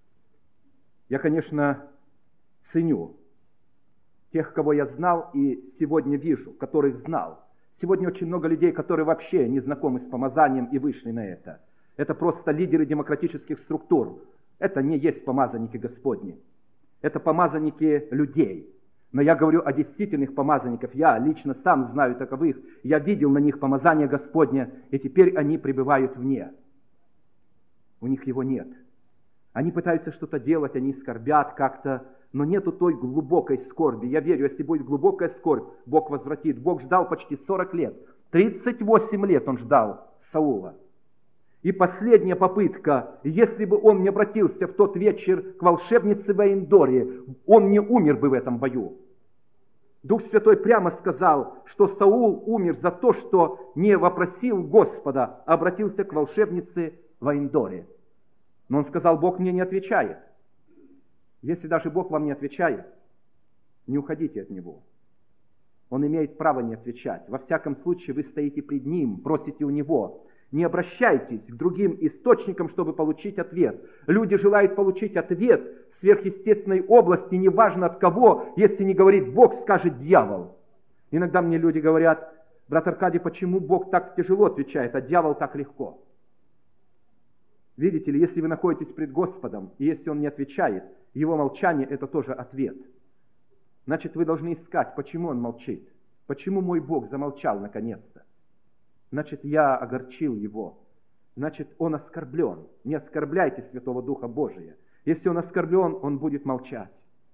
Я, конечно, ценю тех, кого я знал и сегодня вижу, которых знал. Сегодня очень много людей, которые вообще не знакомы с помазанием и вышли на это. Это просто лидеры демократических структур. Это не есть помазанники Господни. Это помазанники людей. Но я говорю о действительных помазанниках. Я лично сам знаю таковых. Я видел на них помазание Господне, и теперь они пребывают вне. У них его нет. Они пытаются что-то делать, они скорбят как-то, но нету той глубокой скорби. Я верю, если будет глубокая скорбь, Бог возвратит. Бог ждал почти сорок лет. тридцать восемь лет он ждал Саула. И последняя попытка, если бы он не обратился в тот вечер к волшебнице в Эндоре, он не умер бы в этом бою. Дух Святой прямо сказал, что Саул умер за то, что не вопросил Господа, а обратился к волшебнице в Эндоре. Но он сказал, Бог мне не отвечает. Если даже Бог вам не отвечает, не уходите от Него. Он имеет право не отвечать. Во всяком случае, вы стоите пред Ним, просите у Него. Не обращайтесь к другим источникам, чтобы получить ответ. Люди желают получить ответ в сверхъестественной области, неважно от кого, если не говорит Бог, скажет дьявол. Иногда мне люди говорят, брат Аркадий, почему Бог так тяжело отвечает, а дьявол так легко? Видите ли, если вы находитесь пред Господом, и если Он не отвечает, Его молчание – это тоже ответ. Значит, вы должны искать, почему Он молчит. Почему мой Бог замолчал наконец-то? Значит, я огорчил Его. Значит, Он оскорблен. Не оскорбляйте Святого Духа Божия. Если Он оскорблен, Он будет молчать.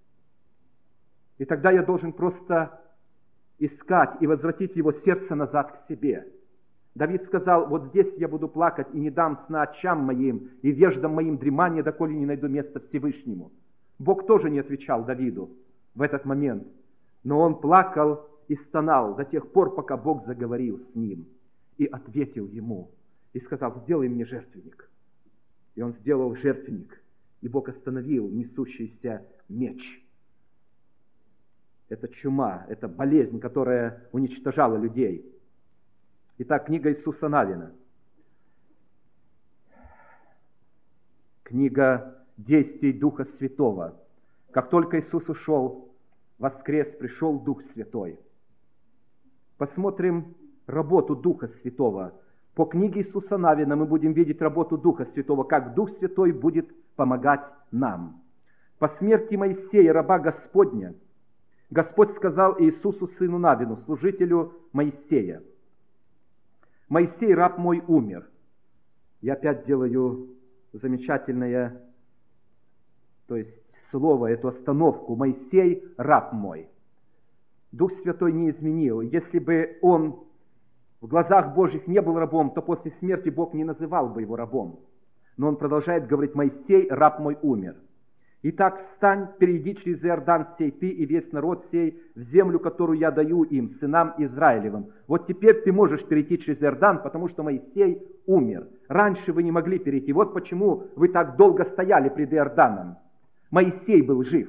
И тогда я должен просто искать и возвратить его сердце назад к себе. Давид сказал, вот здесь я буду плакать и не дам сна очам моим и веждам моим дремания, доколе не найду место Всевышнему. Бог тоже не отвечал Давиду в этот момент, но он плакал и стонал до тех пор, пока Бог заговорил с ним и ответил ему и сказал, сделай мне жертвенник. И он сделал жертвенник, и Бог остановил несущийся меч. Это чума, это болезнь, которая уничтожала людей. Итак, книга Иисуса Навина. Книга действий Духа Святого. Как только Иисус ушел, воскрес, пришел Дух Святой. Посмотрим работу Духа Святого. По книге Иисуса Навина мы будем видеть работу Духа Святого, как Дух Святой будет помогать нам. По смерти Моисея, раба Господня, Господь сказал Иисусу, сыну Навину, служителю Моисея, «Моисей, раб мой, умер». Я опять делаю замечательное, то есть слово, эту остановку. «Моисей, раб мой». Дух Святой не изменил. Если бы он в глазах Божьих не был рабом, то после смерти Бог не называл бы его рабом. Но он продолжает говорить, «Моисей, раб мой, умер». Итак, встань, перейди через Иордан сей ты и весь народ сей в землю, которую я даю им, сынам Израилевым. Вот теперь ты можешь перейти через Иордан, потому что Моисей умер. Раньше вы не могли перейти. Вот почему вы так долго стояли пред Иорданом. Моисей был жив.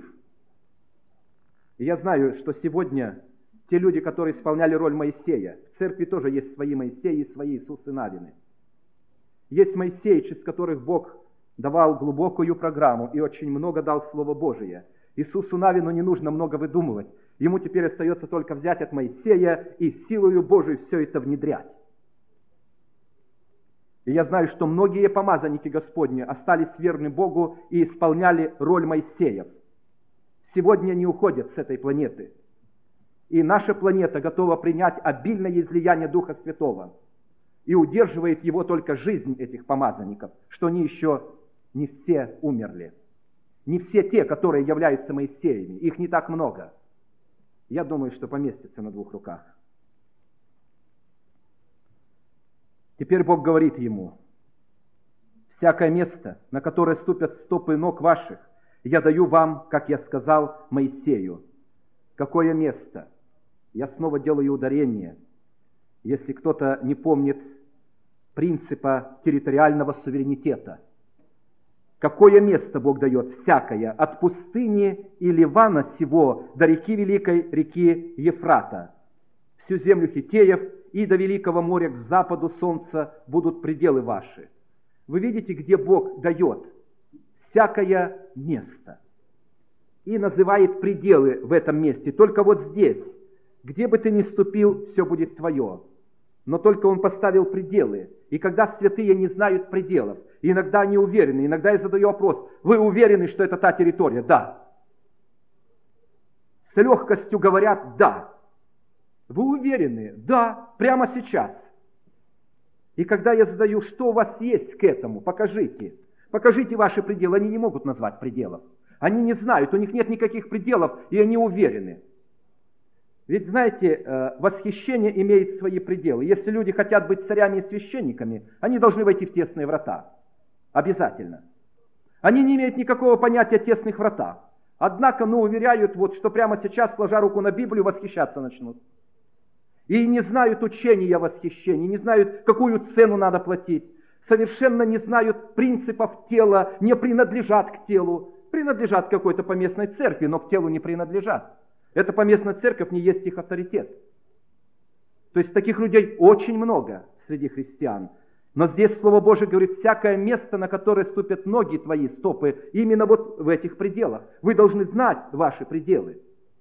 И я знаю, что сегодня те люди, которые исполняли роль Моисея, в церкви тоже есть свои Моисеи и свои Иисусы Навины. Есть Моисеи, через которых Бог давал глубокую программу и очень много дал Слово Божие. Иисусу Навину не нужно много выдумывать. Ему теперь остается только взять от Моисея и силою Божией все это внедрять. И я знаю, что многие помазанники Господни остались верны Богу и исполняли роль Моисеев. Сегодня они уходят с этой планеты. И наша планета готова принять обильное излияние Духа Святого. И удерживает его только жизнь этих помазанников, что они еще не все умерли. Не все те, которые являются Моисеями. Их не так много. Я думаю, что поместится на двух руках. Теперь Бог говорит ему: всякое место, на которое ступят стопы ног ваших, я даю вам, как я сказал Моисею. Какое место? Я снова делаю ударение. Если кто-то не помнит принципа территориального суверенитета. Какое место Бог дает? Всякое. От пустыни и Ливана сего до реки Великой, реки Ефрата. Всю землю хиттеев и до Великого моря к западу солнца будут пределы ваши. Вы видите, где Бог дает? Всякое место. И называет пределы в этом месте. Только вот здесь, где бы ты ни ступил, все будет твое. Но только Он поставил пределы. И когда святые не знают пределов, иногда они уверены, иногда я задаю вопрос: вы уверены, что это та территория? Да. С легкостью говорят: да. Вы уверены? Да, прямо сейчас. И когда я задаю: что у вас есть к этому? Покажите. Покажите ваши пределы. Они не могут назвать пределов. Они не знают, у них нет никаких пределов, и они уверены. Ведь, знаете, восхищение имеет свои пределы. Если люди хотят быть царями и священниками, они должны войти в тесные врата. Обязательно. Они не имеют никакого понятия о тесных вратах. Однако, ну, уверяют, вот, что прямо сейчас, сложа руку на Библию, восхищаться начнут. И не знают учения о восхищении, не знают, какую цену надо платить. Совершенно не знают принципов тела, не принадлежат к телу. Принадлежат какой-то поместной церкви, но к телу не принадлежат. Эта поместная церковь не есть их авторитет. То есть таких людей очень много среди христиан. Но здесь Слово Божие говорит: всякое место, на которое ступят ноги твои, стопы, именно вот в этих пределах. Вы должны знать ваши пределы.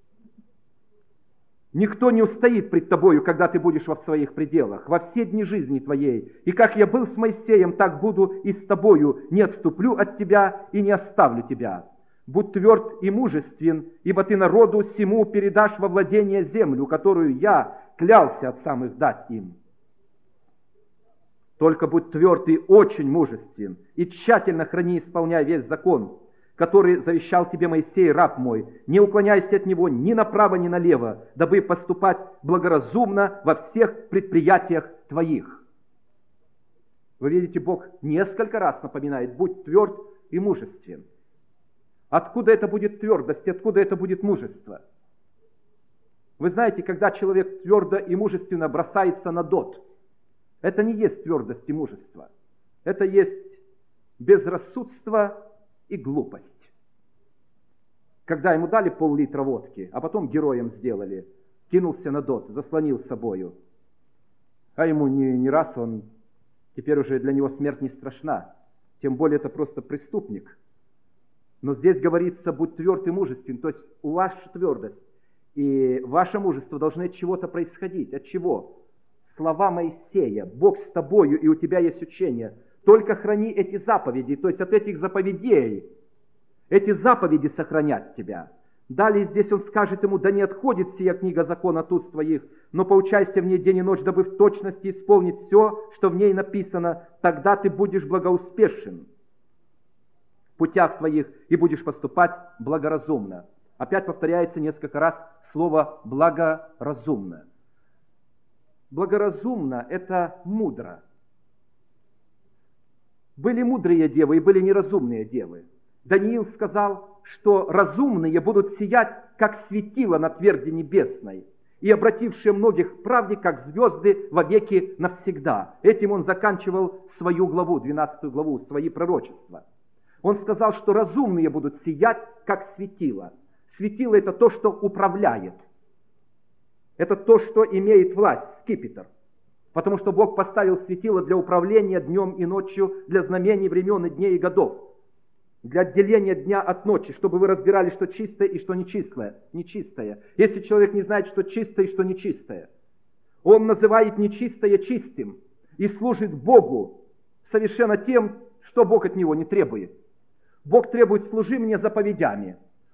Никто не устоит пред тобою, когда ты будешь во своих пределах, во все дни жизни твоей. И как я был с Моисеем, так буду и с тобою. Не отступлю от тебя и не оставлю тебя. Будь тверд и мужествен, ибо ты народу сему передашь во владение землю, которую я клялся отцам их дать им. Только будь тверд и очень мужествен, и тщательно храни и исполняй весь закон, который завещал тебе Моисей, раб мой. Не уклоняйся от него ни направо, ни налево, дабы поступать благоразумно во всех предприятиях твоих. Вы видите, Бог несколько раз напоминает: будь тверд и мужествен. Откуда это будет твердость, откуда это будет мужество? Вы знаете, когда человек твердо и мужественно бросается на дот, это не есть твердость и мужество. Это есть безрассудство и глупость. Когда ему дали пол-литра водки, а потом героем сделали, кинулся на дот, заслонил собою. А ему не, не раз он, теперь уже для него смерть не страшна. Тем более это просто преступник. Но здесь говорится: будь тверд и мужествен. То есть у вас твердость и ваше мужество должны от чего-то происходить. От чего? Слова Моисея: Бог с тобою, и у тебя есть учение. Только храни эти заповеди. То есть от этих заповедей, эти заповеди сохранят тебя. Далее здесь он скажет ему: да не отходит сия книга закона от уст твоих, но поучайся в ней день и ночь, дабы в точности исполнить все, что в ней написано. Тогда ты будешь благоуспешен в путях твоих и будешь поступать благоразумно. Опять повторяется несколько раз слово благоразумно. Благоразумно – это мудро. Были мудрые девы и были неразумные девы. Даниил сказал, что разумные будут сиять, как светило на тверди небесной, и обратившие многих к правде, как звезды вовеки навсегда. Этим он заканчивал свою главу, двенадцатую главу, свои пророчества. Он сказал, что разумные будут сиять, как светило. Светило – это то, что управляет. Это то, что имеет власть, скипетр. Потому что Бог поставил светило для управления днем и ночью, для знамений времен и дней и годов. Для отделения дня от ночи, чтобы вы разбирали, что чистое и что нечистое. нечистое. Если человек не знает, что чистое и что нечистое, он называет нечистое чистым и служит Богу совершенно тем, что Бог от него не требует. Бог требует: служи мне заповедями.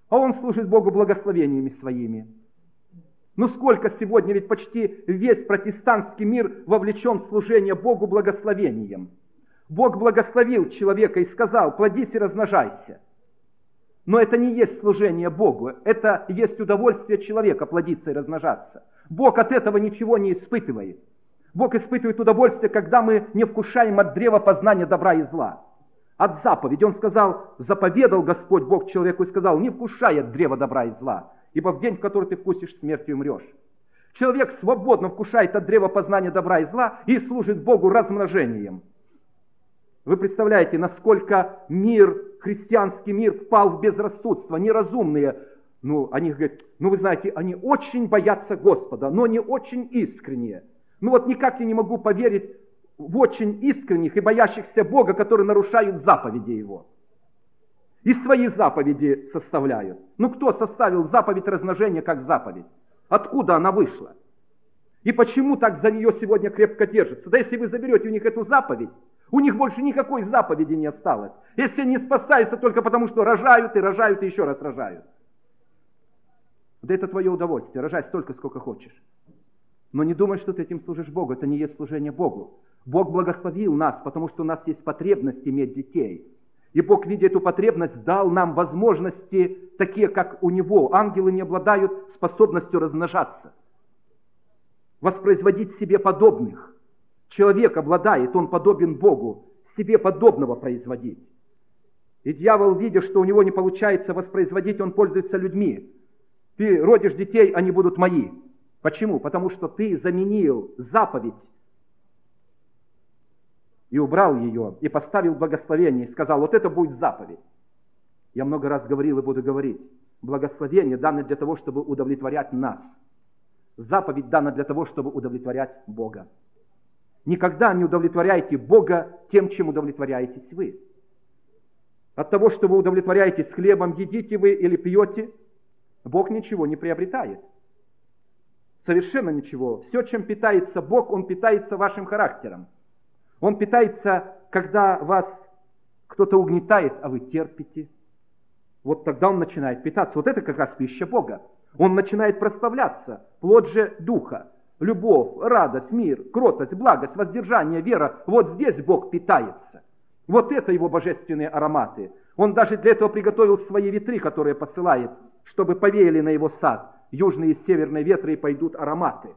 а он служит Богу благословениями своими. Ну сколько сегодня, ведь почти весь протестантский мир вовлечен в служение Богу благословением. Бог благословил человека и сказал: плодись и размножайся. Но это не есть служение Богу, это есть удовольствие человека плодиться и размножаться. Бог от этого ничего не испытывает. Бог испытывает удовольствие, когда мы не вкушаем от древа познания добра и зла. От заповеди. Он сказал, заповедал Господь Бог человеку и сказал: не вкушай от древа добра и зла, ибо в день, в который ты вкусишь, смертью умрешь. Человек свободно вкушает от древа познания добра и зла и служит Богу размножением. Вы представляете, насколько мир, христианский мир впал в безрассудство, неразумные. Ну, они говорят, ну вы знаете, они очень боятся Господа, но не очень искренние. Ну вот никак я не могу поверить в очень искренних и боящихся Бога, которые нарушают заповеди Его. И свои заповеди составляют. Ну кто составил заповедь размножения как заповедь? Откуда она вышла? И почему так за нее сегодня крепко держатся? Да если вы заберете у них эту заповедь, у них больше никакой заповеди не осталось. Если они спасаются только потому, что рожают и рожают и еще раз рожают. Да это твое удовольствие, рожай столько, сколько хочешь. Но не думай, что ты этим служишь Богу, это не есть служение Богу. Бог благословил нас, потому что у нас есть потребность иметь детей. И Бог, видя эту потребность, дал нам возможности, такие как у Него. Ангелы не обладают способностью размножаться, воспроизводить себе подобных. Человек обладает, он подобен Богу, себе подобного производить. И дьявол, видя, что у него не получается воспроизводить, он пользуется людьми. Ты родишь детей, они будут мои. Почему? Потому что ты заменил заповедь и убрал ее, и поставил благословение, и сказал, вот это будет заповедь. Я много раз говорил и буду говорить. Благословение дано для того, чтобы удовлетворять нас. Заповедь дана для того, чтобы удовлетворять Бога. Никогда не удовлетворяйте Бога тем, чем удовлетворяетесь вы. От того, что вы удовлетворяетесь хлебом, едите вы или пьете, Бог ничего не приобретает. Совершенно ничего. Все, чем питается Бог, Он питается вашим характером. Он питается, когда вас кто-то угнетает, а вы терпите. Вот тогда Он начинает питаться. Вот это как раз пища Бога. Он начинает прославляться. Плод же Духа. Любовь, радость, мир, кротость, благость, воздержание, вера. Вот здесь Бог питается. Вот это Его божественные ароматы. Он даже для этого приготовил свои ветры, которые посылает, чтобы повеяли на Его сад. Южные и северные ветры, и пойдут ароматы.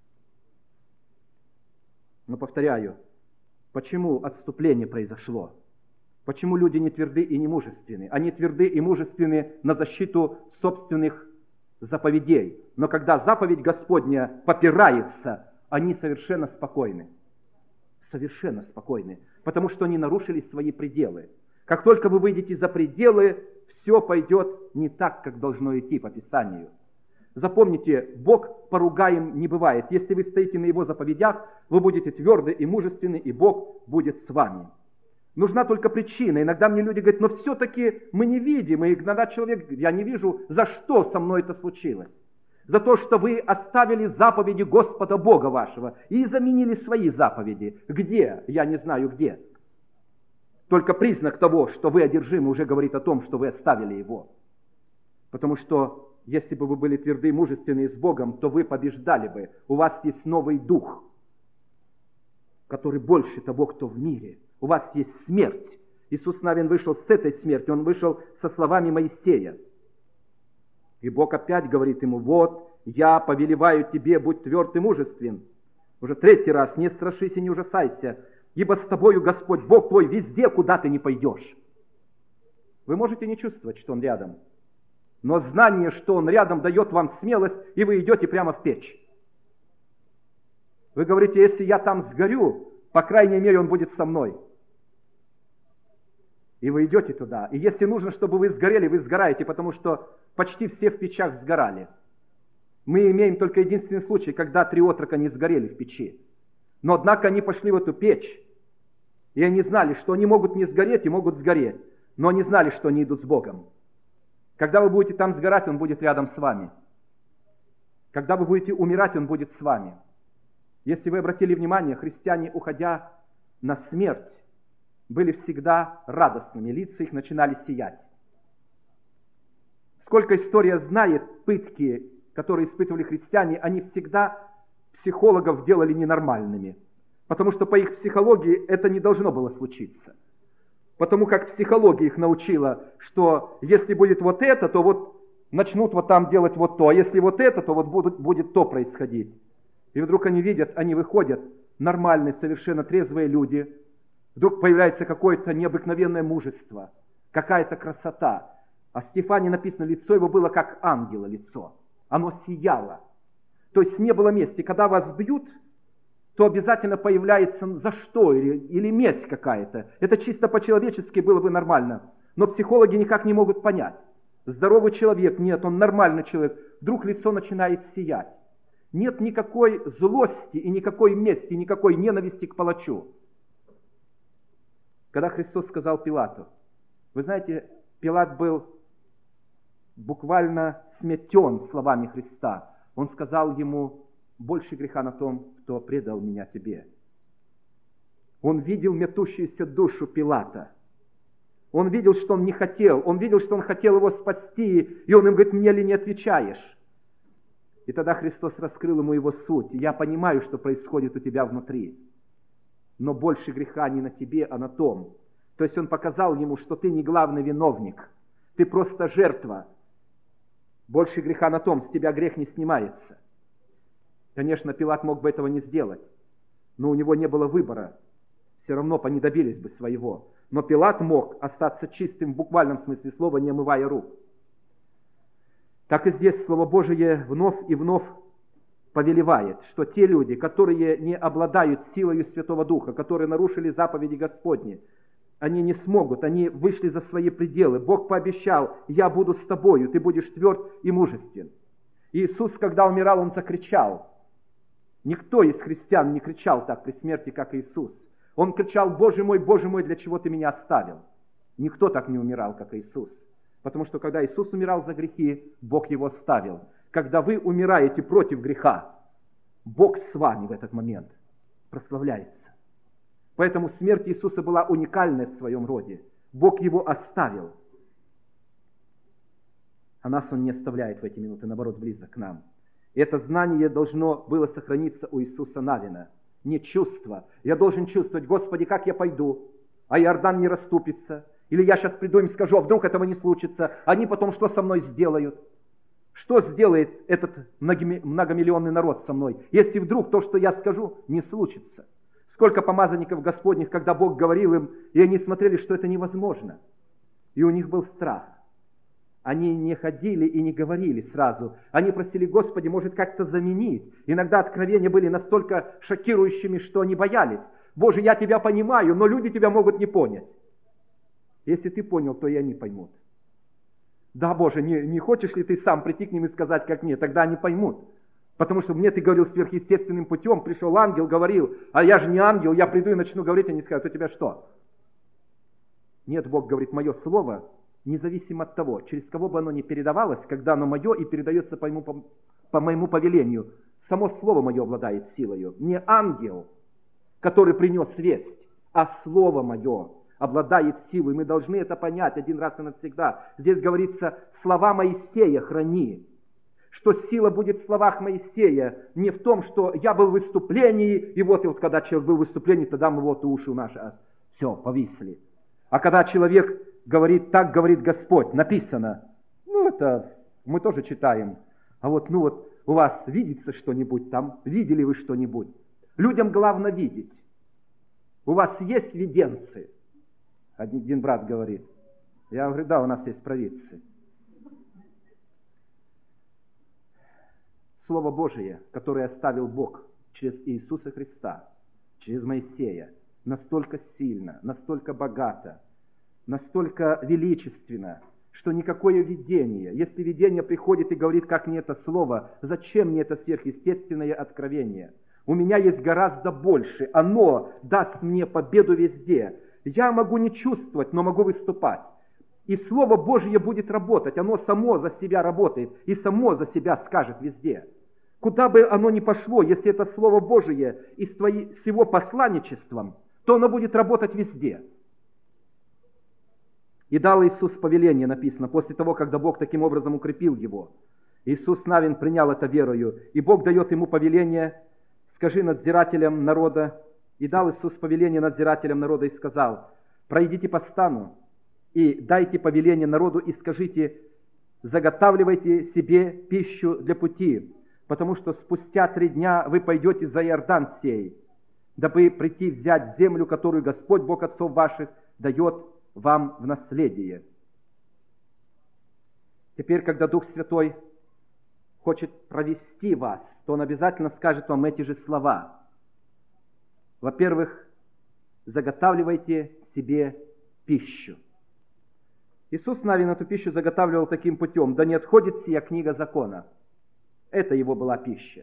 Но повторяю, почему отступление произошло? Почему люди не тверды и не мужественны? Они тверды и мужественны на защиту собственных заповедей. Но когда заповедь Господня попирается, они совершенно спокойны. Совершенно спокойны. Потому что они нарушили свои пределы. Как только вы выйдете за пределы, все пойдет не так, как должно идти по Писанию. Запомните, Бог поругаем не бывает. Если вы стоите на Его заповедях, вы будете тверды и мужественны, и Бог будет с вами. Нужна только причина. Иногда мне люди говорят, но все-таки мы не видим. И иногда человек, я не вижу, за что со мной это случилось. За то, что вы оставили заповеди Господа Бога вашего и заменили свои заповеди. Где? Я не знаю где. Только признак того, что вы одержимы, уже говорит о том, что вы оставили Его. Потому что если бы вы были тверды и мужественны с Богом, то вы побеждали бы. У вас есть новый дух, который больше того, кто в мире. У вас есть смерть. Иисус Навин вышел с этой смерти. Он вышел со словами Моисея. И Бог опять говорит ему, вот, я повелеваю тебе, будь тверд и мужествен. Уже третий раз, не страшись и не ужасайся, ибо с тобою Господь Бог твой везде, куда ты не пойдешь. Вы можете не чувствовать, что Он рядом. Но знание, что Он рядом, дает вам смелость, и вы идете прямо в печь. Вы говорите, если я там сгорю, по крайней мере, Он будет со мной. И вы идете туда. И если нужно, чтобы вы сгорели, вы сгораете, потому что почти все в печах сгорали. Мы имеем только единственный случай, когда три отрока не сгорели в печи. Но, однако, они пошли в эту печь, и они знали, что они могут не сгореть и могут сгореть, но они знали, что они идут с Богом. Когда вы будете там сгорать, Он будет рядом с вами. Когда вы будете умирать, Он будет с вами. Если вы обратили внимание, христиане, уходя на смерть, были всегда радостными, лица их начинали сиять. Сколько история знает, пытки, которые испытывали христиане, они всегда психологов делали ненормальными. Потому что по их психологии это не должно было случиться. Потому как психология их научила, что если будет вот это, то вот начнут вот там делать вот то, а если вот это, то вот будет, будет то происходить. И вдруг они видят, они выходят, нормальные, совершенно трезвые люди, вдруг появляется какое-то необыкновенное мужество, какая-то красота. А Стефане написано, лицо его было как ангела лицо, оно сияло. То есть не было мести. Когда вас бьют, то обязательно появляется за что, или, или месть какая-то. Это чисто по-человечески было бы нормально. Но психологи никак не могут понять. Здоровый человек, нет, он нормальный человек, вдруг лицо начинает сиять. Нет никакой злости и никакой мести, никакой ненависти к палачу. Когда Христос сказал Пилату, вы знаете, Пилат был буквально сметен словами Христа. Он сказал ему, больше греха на том, кто предал меня тебе. Он видел метущуюся душу Пилата. Он видел, что он не хотел. Он видел, что он хотел его спасти. И он им говорит, мне ли не отвечаешь? И тогда Христос раскрыл ему его суть. Я понимаю, что происходит у тебя внутри. Но больше греха не на тебе, а на том. То есть он показал ему, что ты не главный виновник. Ты просто жертва. Больше греха на том, с тебя грех не снимается. Конечно, Пилат мог бы этого не сделать, но у него не было выбора. Все равно они добились бы своего. Но Пилат мог остаться чистым в буквальном смысле слова, не омывая рук. Так и здесь Слово Божие вновь и вновь повелевает, что те люди, которые не обладают силою Святого Духа, которые нарушили заповеди Господни, они не смогут, они вышли за свои пределы. Бог пообещал, я буду с тобою, ты будешь тверд и мужествен. Иисус, когда умирал, Он закричал. Никто из христиан не кричал так при смерти, как Иисус. Он кричал, Боже мой, Боже мой, для чего ты меня оставил? Никто так не умирал, как Иисус. Потому что когда Иисус умирал за грехи, Бог его оставил. Когда вы умираете против греха, Бог с вами в этот момент прославляется. Поэтому смерть Иисуса была уникальной в своем роде. Бог его оставил. А нас Он не оставляет в эти минуты, наоборот, близок к нам. И это знание должно было сохраниться у Иисуса Навина. Не чувство. Я должен чувствовать, Господи, как я пойду, а Иордан не расступится. Или я сейчас приду им скажу, а вдруг этого не случится. Они потом что со мной сделают? Что сделает этот многомиллионный народ со мной, если вдруг то, что я скажу, не случится? Сколько помазанников Господних, когда Бог говорил им, и они смотрели, что это невозможно. И у них был страх. Они не ходили и не говорили сразу. Они просили, Господи, может как-то заменить. Иногда откровения были настолько шокирующими, что они боялись. Боже, я Тебя понимаю, но люди Тебя могут не понять. Если Ты понял, то и они поймут. Да, Боже, не, не хочешь ли Ты сам прийти к ним и сказать, как мне? Тогда они поймут. Потому что мне Ты говорил сверхъестественным путем, пришел ангел, говорил, а я же не ангел, я приду и начну говорить, они скажут, у тебя что? Нет, Бог говорит, мое слово, независимо от того, через кого бы оно ни передавалось, когда оно мое и передается по моему, по, по моему повелению, само слово мое обладает силою. Не ангел, который принес весть, а слово мое обладает силой. Мы должны это понять один раз и навсегда. Здесь говорится, слова Моисея храни. Что сила будет в словах Моисея, не в том, что я был в выступлении, и вот, и вот когда человек был в выступлении, тогда мы вот уши наши, а, все, повисли. А когда человек говорит, так говорит Господь, написано, ну это мы тоже читаем, а вот, ну вот, у вас видится что-нибудь там, видели вы что-нибудь? Людям главное видеть. У вас есть виденцы? Один брат говорит. Я говорю, да, у нас есть провидцы. Слово Божие, которое оставил Бог через Иисуса Христа, через Моисея, настолько сильно, настолько богато, настолько величественно, что никакое видение, если видение приходит и говорит, как мне это слово, зачем мне это сверхъестественное откровение? У меня есть гораздо больше, оно даст мне победу везде. Я могу не чувствовать, но могу выступать. И Слово Божье будет работать, оно само за себя работает и само за себя скажет везде. Куда бы оно ни пошло, если это Слово Божие и с, твои, с его посланничеством, то оно будет работать везде. И дал Иисус повеление, написано, после того, когда Бог таким образом укрепил его. Иисус Навин принял это верою, и Бог дает ему повеление: скажи надзирателям народа. И дал Иисус повеление надзирателям народа и сказал: пройдите по стану и дайте повеление народу и скажите: заготавливайте себе пищу для пути, потому что спустя три дня вы пойдете за Иордан сей, дабы прийти взять землю, которую Господь, Бог отцов ваших, дает вам в наследие. Теперь, когда Дух Святой хочет провести вас, то Он обязательно скажет вам эти же слова. Во-первых, заготавливайте себе пищу. Иисус Навин эту пищу заготавливал таким путем: да не отходит сия книга закона. Это его была пища.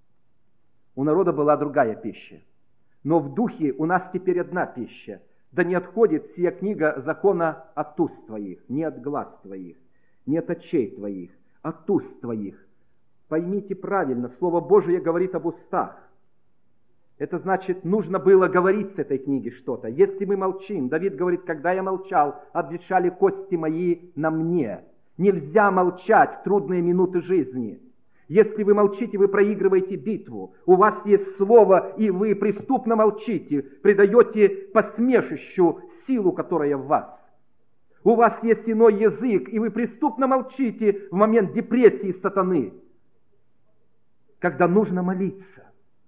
У народа была другая пища. Но в духе у нас теперь одна пища. Да не отходит сия книга закона от уст твоих, не от глаз твоих, не от очей твоих, от уст твоих. Поймите правильно, Слово Божие говорит об устах. Это значит, нужно было говорить с этой книги что-то. Если мы молчим, Давид говорит: когда я молчал, обветшали кости мои на мне. Нельзя молчать в трудные минуты жизни. Если вы молчите, вы проигрываете битву. У вас есть слово, и вы преступно молчите, придаете посмешищу силу, которая в вас. У вас есть иной язык, и вы преступно молчите в момент депрессии сатаны, когда нужно молиться.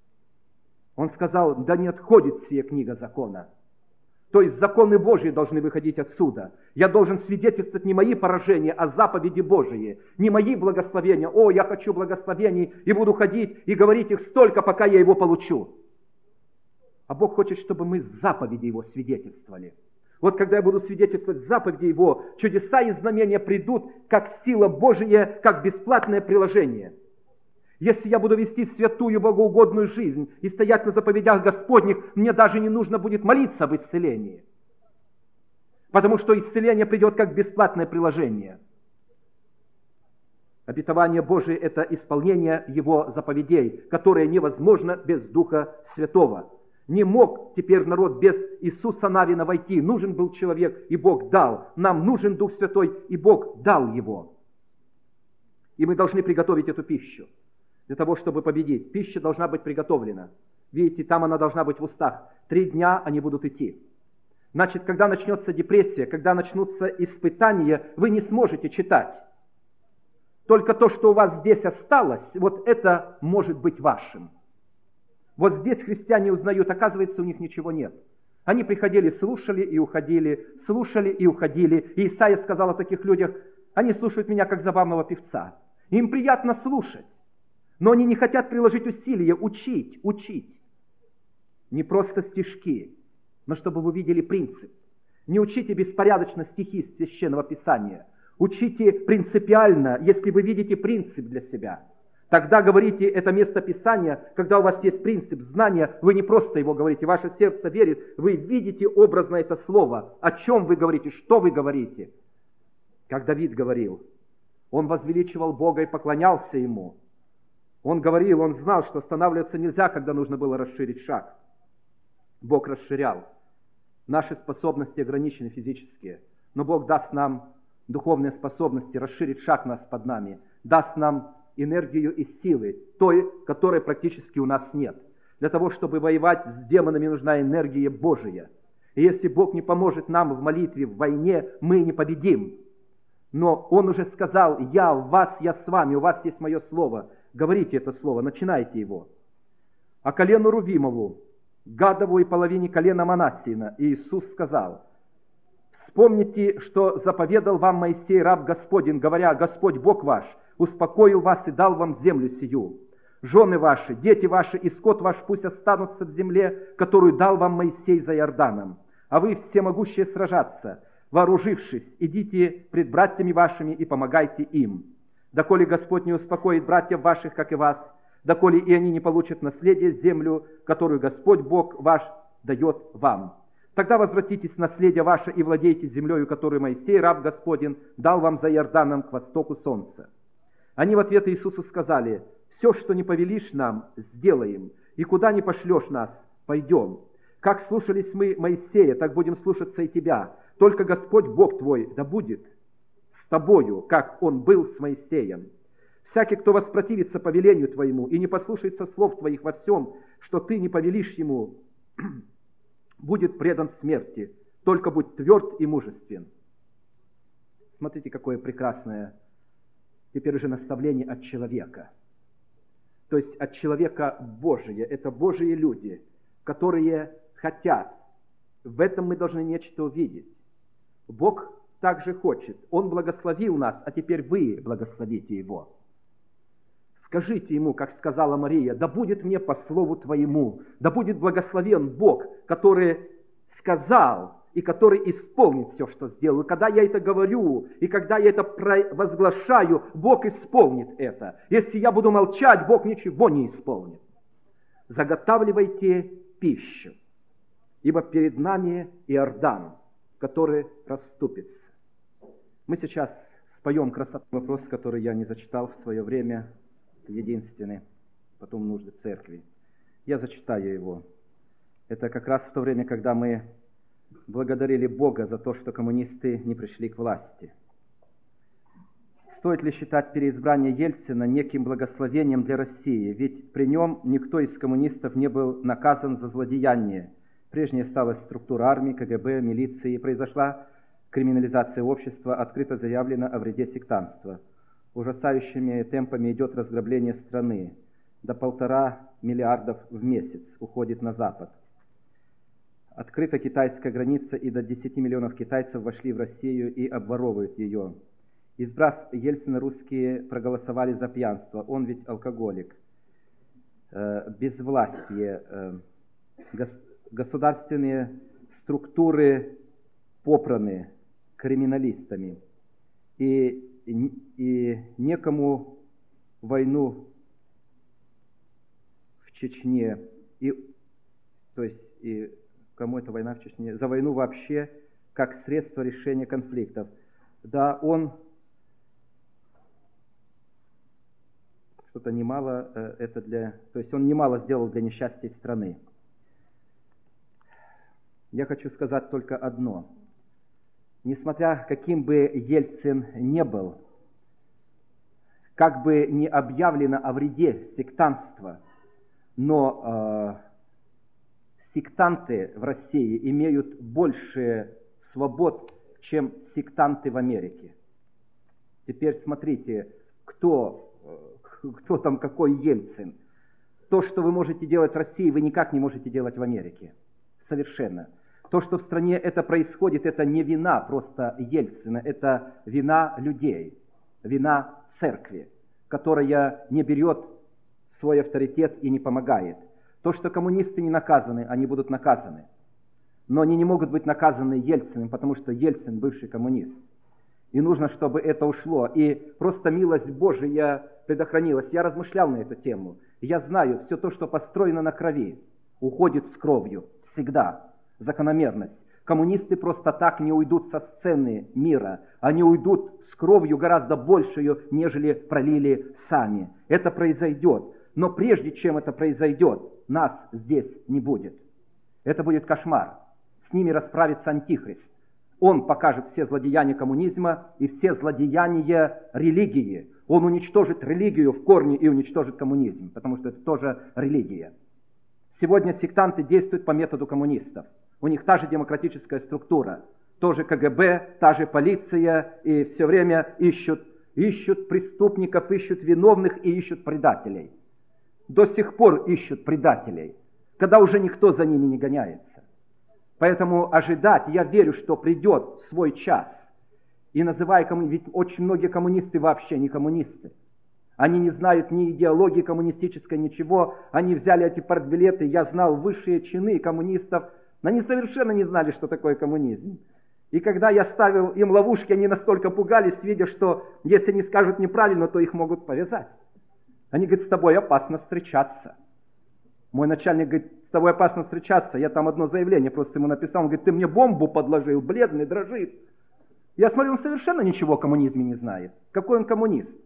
Он сказал: да не отходит сия книга закона. То есть законы Божьи должны выходить отсюда. Я должен свидетельствовать не мои поражения, а заповеди Божьи. Не мои благословения. О, я хочу благословений, и буду ходить и говорить их столько, пока я его получу. А Бог хочет, чтобы мы заповеди Его свидетельствовали. Вот когда я буду свидетельствовать заповеди Его, чудеса и знамения придут, как сила Божия, как бесплатное приложение. Если я буду вести святую, богоугодную жизнь и стоять на заповедях Господних, мне даже не нужно будет молиться об исцелении. Потому что исцеление придет как бесплатное приложение. Обетование Божие – это исполнение Его заповедей, которое невозможно без Духа Святого. Не мог теперь народ без Иисуса Навина войти. Нужен был человек, и Бог дал. Нам нужен Дух Святой, и Бог дал его. И мы должны приготовить эту пищу. Для того, чтобы победить. Пища должна быть приготовлена. Видите, там она должна быть в устах. Три дня они будут идти. Значит, когда начнется депрессия, когда начнутся испытания, вы не сможете читать. Только то, что у вас здесь осталось, вот это может быть вашим. Вот здесь христиане узнают, оказывается, у них ничего нет. Они приходили, слушали и уходили, слушали и уходили. И Исаия сказал о таких людях: они слушают меня, как забавного певца. Им приятно слушать. Но они не хотят приложить усилия, учить, учить. Не просто стишки, но чтобы вы увидели принцип. Не учите беспорядочно стихи из Священного Писания. Учите принципиально, если вы видите принцип для себя. Тогда говорите это место Писания, когда у вас есть принцип знания, вы не просто его говорите, ваше сердце верит, вы видите образно это слово. О чем вы говорите, что вы говорите. Как Давид говорил, он возвеличивал Бога и поклонялся Ему. Он говорил, он знал, что останавливаться нельзя, когда нужно было расширить шаг. Бог расширял. Наши способности ограничены физические, но Бог даст нам духовные способности, расширить шаг нас под нами, даст нам энергию и силы, той, которой практически у нас нет. Для того, чтобы воевать с демонами, нужна энергия Божия. И если Бог не поможет нам в молитве, в войне, мы не победим. Но Он уже сказал: я в вас, я с вами, у вас есть мое слово. Говорите это слово, начинайте его. А колену Рувимову, Гадову и половине колена Манассиина Иисус сказал: вспомните, что заповедал вам Моисей, раб Господень, говоря: Господь Бог ваш успокоил вас и дал вам землю сию. Жены ваши, дети ваши и скот ваш пусть останутся в земле, которую дал вам Моисей за Иорданом. А вы, всемогущие, сражаться, вооружившись, идите пред братьями вашими и помогайте им. Доколе Господь не успокоит братьев ваших, как и вас, доколе и они не получат наследие землю, которую Господь Бог ваш дает вам. Тогда возвратитесь в наследие ваше и владейте землею, которую Моисей, раб Господень, дал вам за Иорданом к востоку солнца. Они в ответ Иисусу сказали: все, что не повелишь нам, сделаем, и куда не пошлешь нас, пойдем. Как слушались мы Моисея, так будем слушаться и тебя. Только Господь Бог твой да будет с тобою, как Он был с Моисеем. Всякий, кто воспротивится повелению твоему и не послушается слов твоих во всем, что ты не повелишь ему, будет предан смерти. Только будь тверд и мужествен. Смотрите, какое прекрасное теперь уже наставление от человека. То есть от человека Божия. Это Божьи люди, которые хотят. В этом мы должны нечто увидеть. Бог также хочет. Он благословил нас, а теперь вы благословите Его. Скажите Ему, как сказала Мария: да будет мне по слову Твоему, да будет благословен Бог, который сказал и который исполнит все, что сделал. И когда я это говорю, и когда я это возглашаю, Бог исполнит это. Если я буду молчать, Бог ничего не исполнит. Заготавливайте пищу, ибо перед нами Иордан, который расступится. Мы сейчас споем красоту. Вопрос, который я не зачитал в свое время, единственный, потом нужды церкви. Я зачитаю его. Это как раз в то время, когда мы благодарили Бога за то, что коммунисты не пришли к власти. Стоит ли считать переизбрание Ельцина неким благословением для России? Ведь при нем никто из коммунистов не был наказан за злодеяние. Прежней осталась структура армии, КГБ, милиции. Произошла криминализация общества, открыто заявлено о вреде сектантства. Ужасающими темпами идет разграбление страны. До полтора миллиардов в месяц уходит на Запад. Открыта китайская граница, и до десяти миллионов китайцев вошли в Россию и обворовывают ее. Избрав Ельцина, русские проголосовали за пьянство. Он ведь алкоголик. Э, безвластие. Э, гос, государственные структуры попраны криминалистами. И, и, и некому войну в Чечне, и, то есть и кому эта война в Чечне, за войну вообще, как средство решения конфликтов. Да, он что-то немало, это для, то есть он немало сделал для несчастья страны. Я хочу сказать только одно. Несмотря каким бы Ельцин не был, как бы не объявлено о вреде сектантства, но э, сектанты в России имеют больше свобод, чем сектанты в Америке. Теперь смотрите, кто, кто там какой Ельцин. То, что вы можете делать в России, вы никак не можете делать в Америке. Совершенно. То, что в стране это происходит, это не вина просто Ельцина, это вина людей, вина церкви, которая не берет свой авторитет и не помогает. То, что коммунисты не наказаны, они будут наказаны. Но они не могут быть наказаны Ельциным, потому что Ельцин бывший коммунист. И нужно, чтобы это ушло. И просто милость Божия предохранилась. Я размышлял на эту тему. Я знаю, все то, что построено на крови, уходит с кровью. Всегда. Закономерность. Коммунисты просто так не уйдут со сцены мира. Они уйдут с кровью гораздо большую, нежели пролили сами. Это произойдет. Но прежде чем это произойдет, нас здесь не будет. Это будет кошмар. С ними расправится Антихрист. Он покажет все злодеяния коммунизма и все злодеяния религии. Он уничтожит религию в корне и уничтожит коммунизм, потому что это тоже религия. Сегодня сектанты действуют по методу коммунистов. У них та же демократическая структура, тоже КГБ, та же полиция, и все время ищут, ищут преступников, ищут виновных и ищут предателей. До сих пор ищут предателей, когда уже никто за ними не гоняется. Поэтому ожидать, я верю, что придет свой час. И называя коммунистами, ведь очень многие коммунисты вообще не коммунисты. Они не знают ни идеологии коммунистической, ничего. Они взяли эти партбилеты, я знал высшие чины коммунистов, но они совершенно не знали, что такое коммунизм. И когда я ставил им ловушки, они настолько пугались, видя, что если не скажут неправильно, то их могут повязать. Они говорят, с тобой опасно встречаться. Мой начальник говорит, с тобой опасно встречаться. Я там одно заявление просто ему написал. Он говорит, ты мне бомбу подложил, бледный, дрожит. Я смотрю, он совершенно ничего о коммунизме не знает. Какой он коммунист?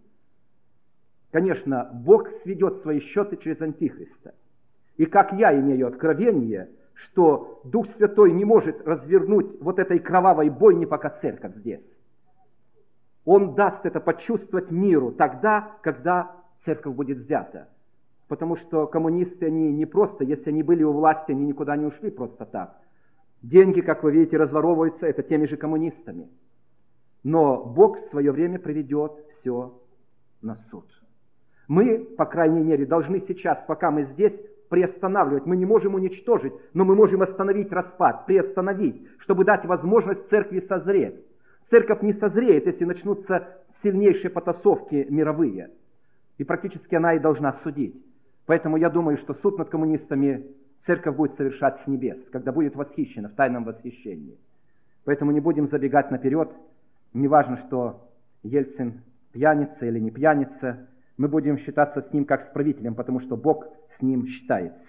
Конечно, Бог сведет свои счеты через Антихриста. И как я имею откровение, что Дух Святой не может развернуть вот этой кровавой бойни, пока церковь здесь. Он даст это почувствовать миру тогда, когда церковь будет взята. Потому что коммунисты, они не просто, если они были у власти, они никуда не ушли просто так. Деньги, как вы видите, разворовываются, это теми же коммунистами. Но Бог в свое время приведет все на суд. Мы, по крайней мере, должны сейчас, пока мы здесь, приостанавливать. Мы не можем уничтожить, но мы можем остановить распад, приостановить, чтобы дать возможность церкви созреть. Церковь не созреет, если начнутся сильнейшие потасовки мировые. И практически она и должна судить. Поэтому я думаю, что суд над коммунистами церковь будет совершать с небес, когда будет восхищена в тайном восхищении. Поэтому не будем забегать наперед. Не важно, что Ельцин пьяница или не пьяница. Мы будем считаться с ним как с правителем, потому что Бог с ним считается.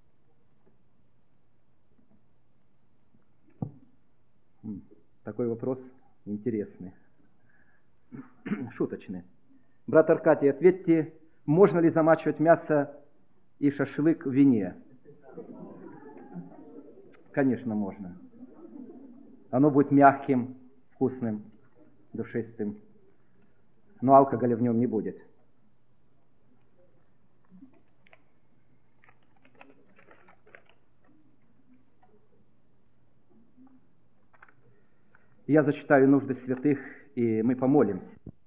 Такой вопрос интересный. Шуточный. Брат Аркадий, ответьте, можно ли замачивать мясо и шашлык в вине? Конечно, можно. Оно будет мягким, вкусным, душистым. Но алкоголя в нем не будет. Я зачитаю нужды святых, и мы помолимся.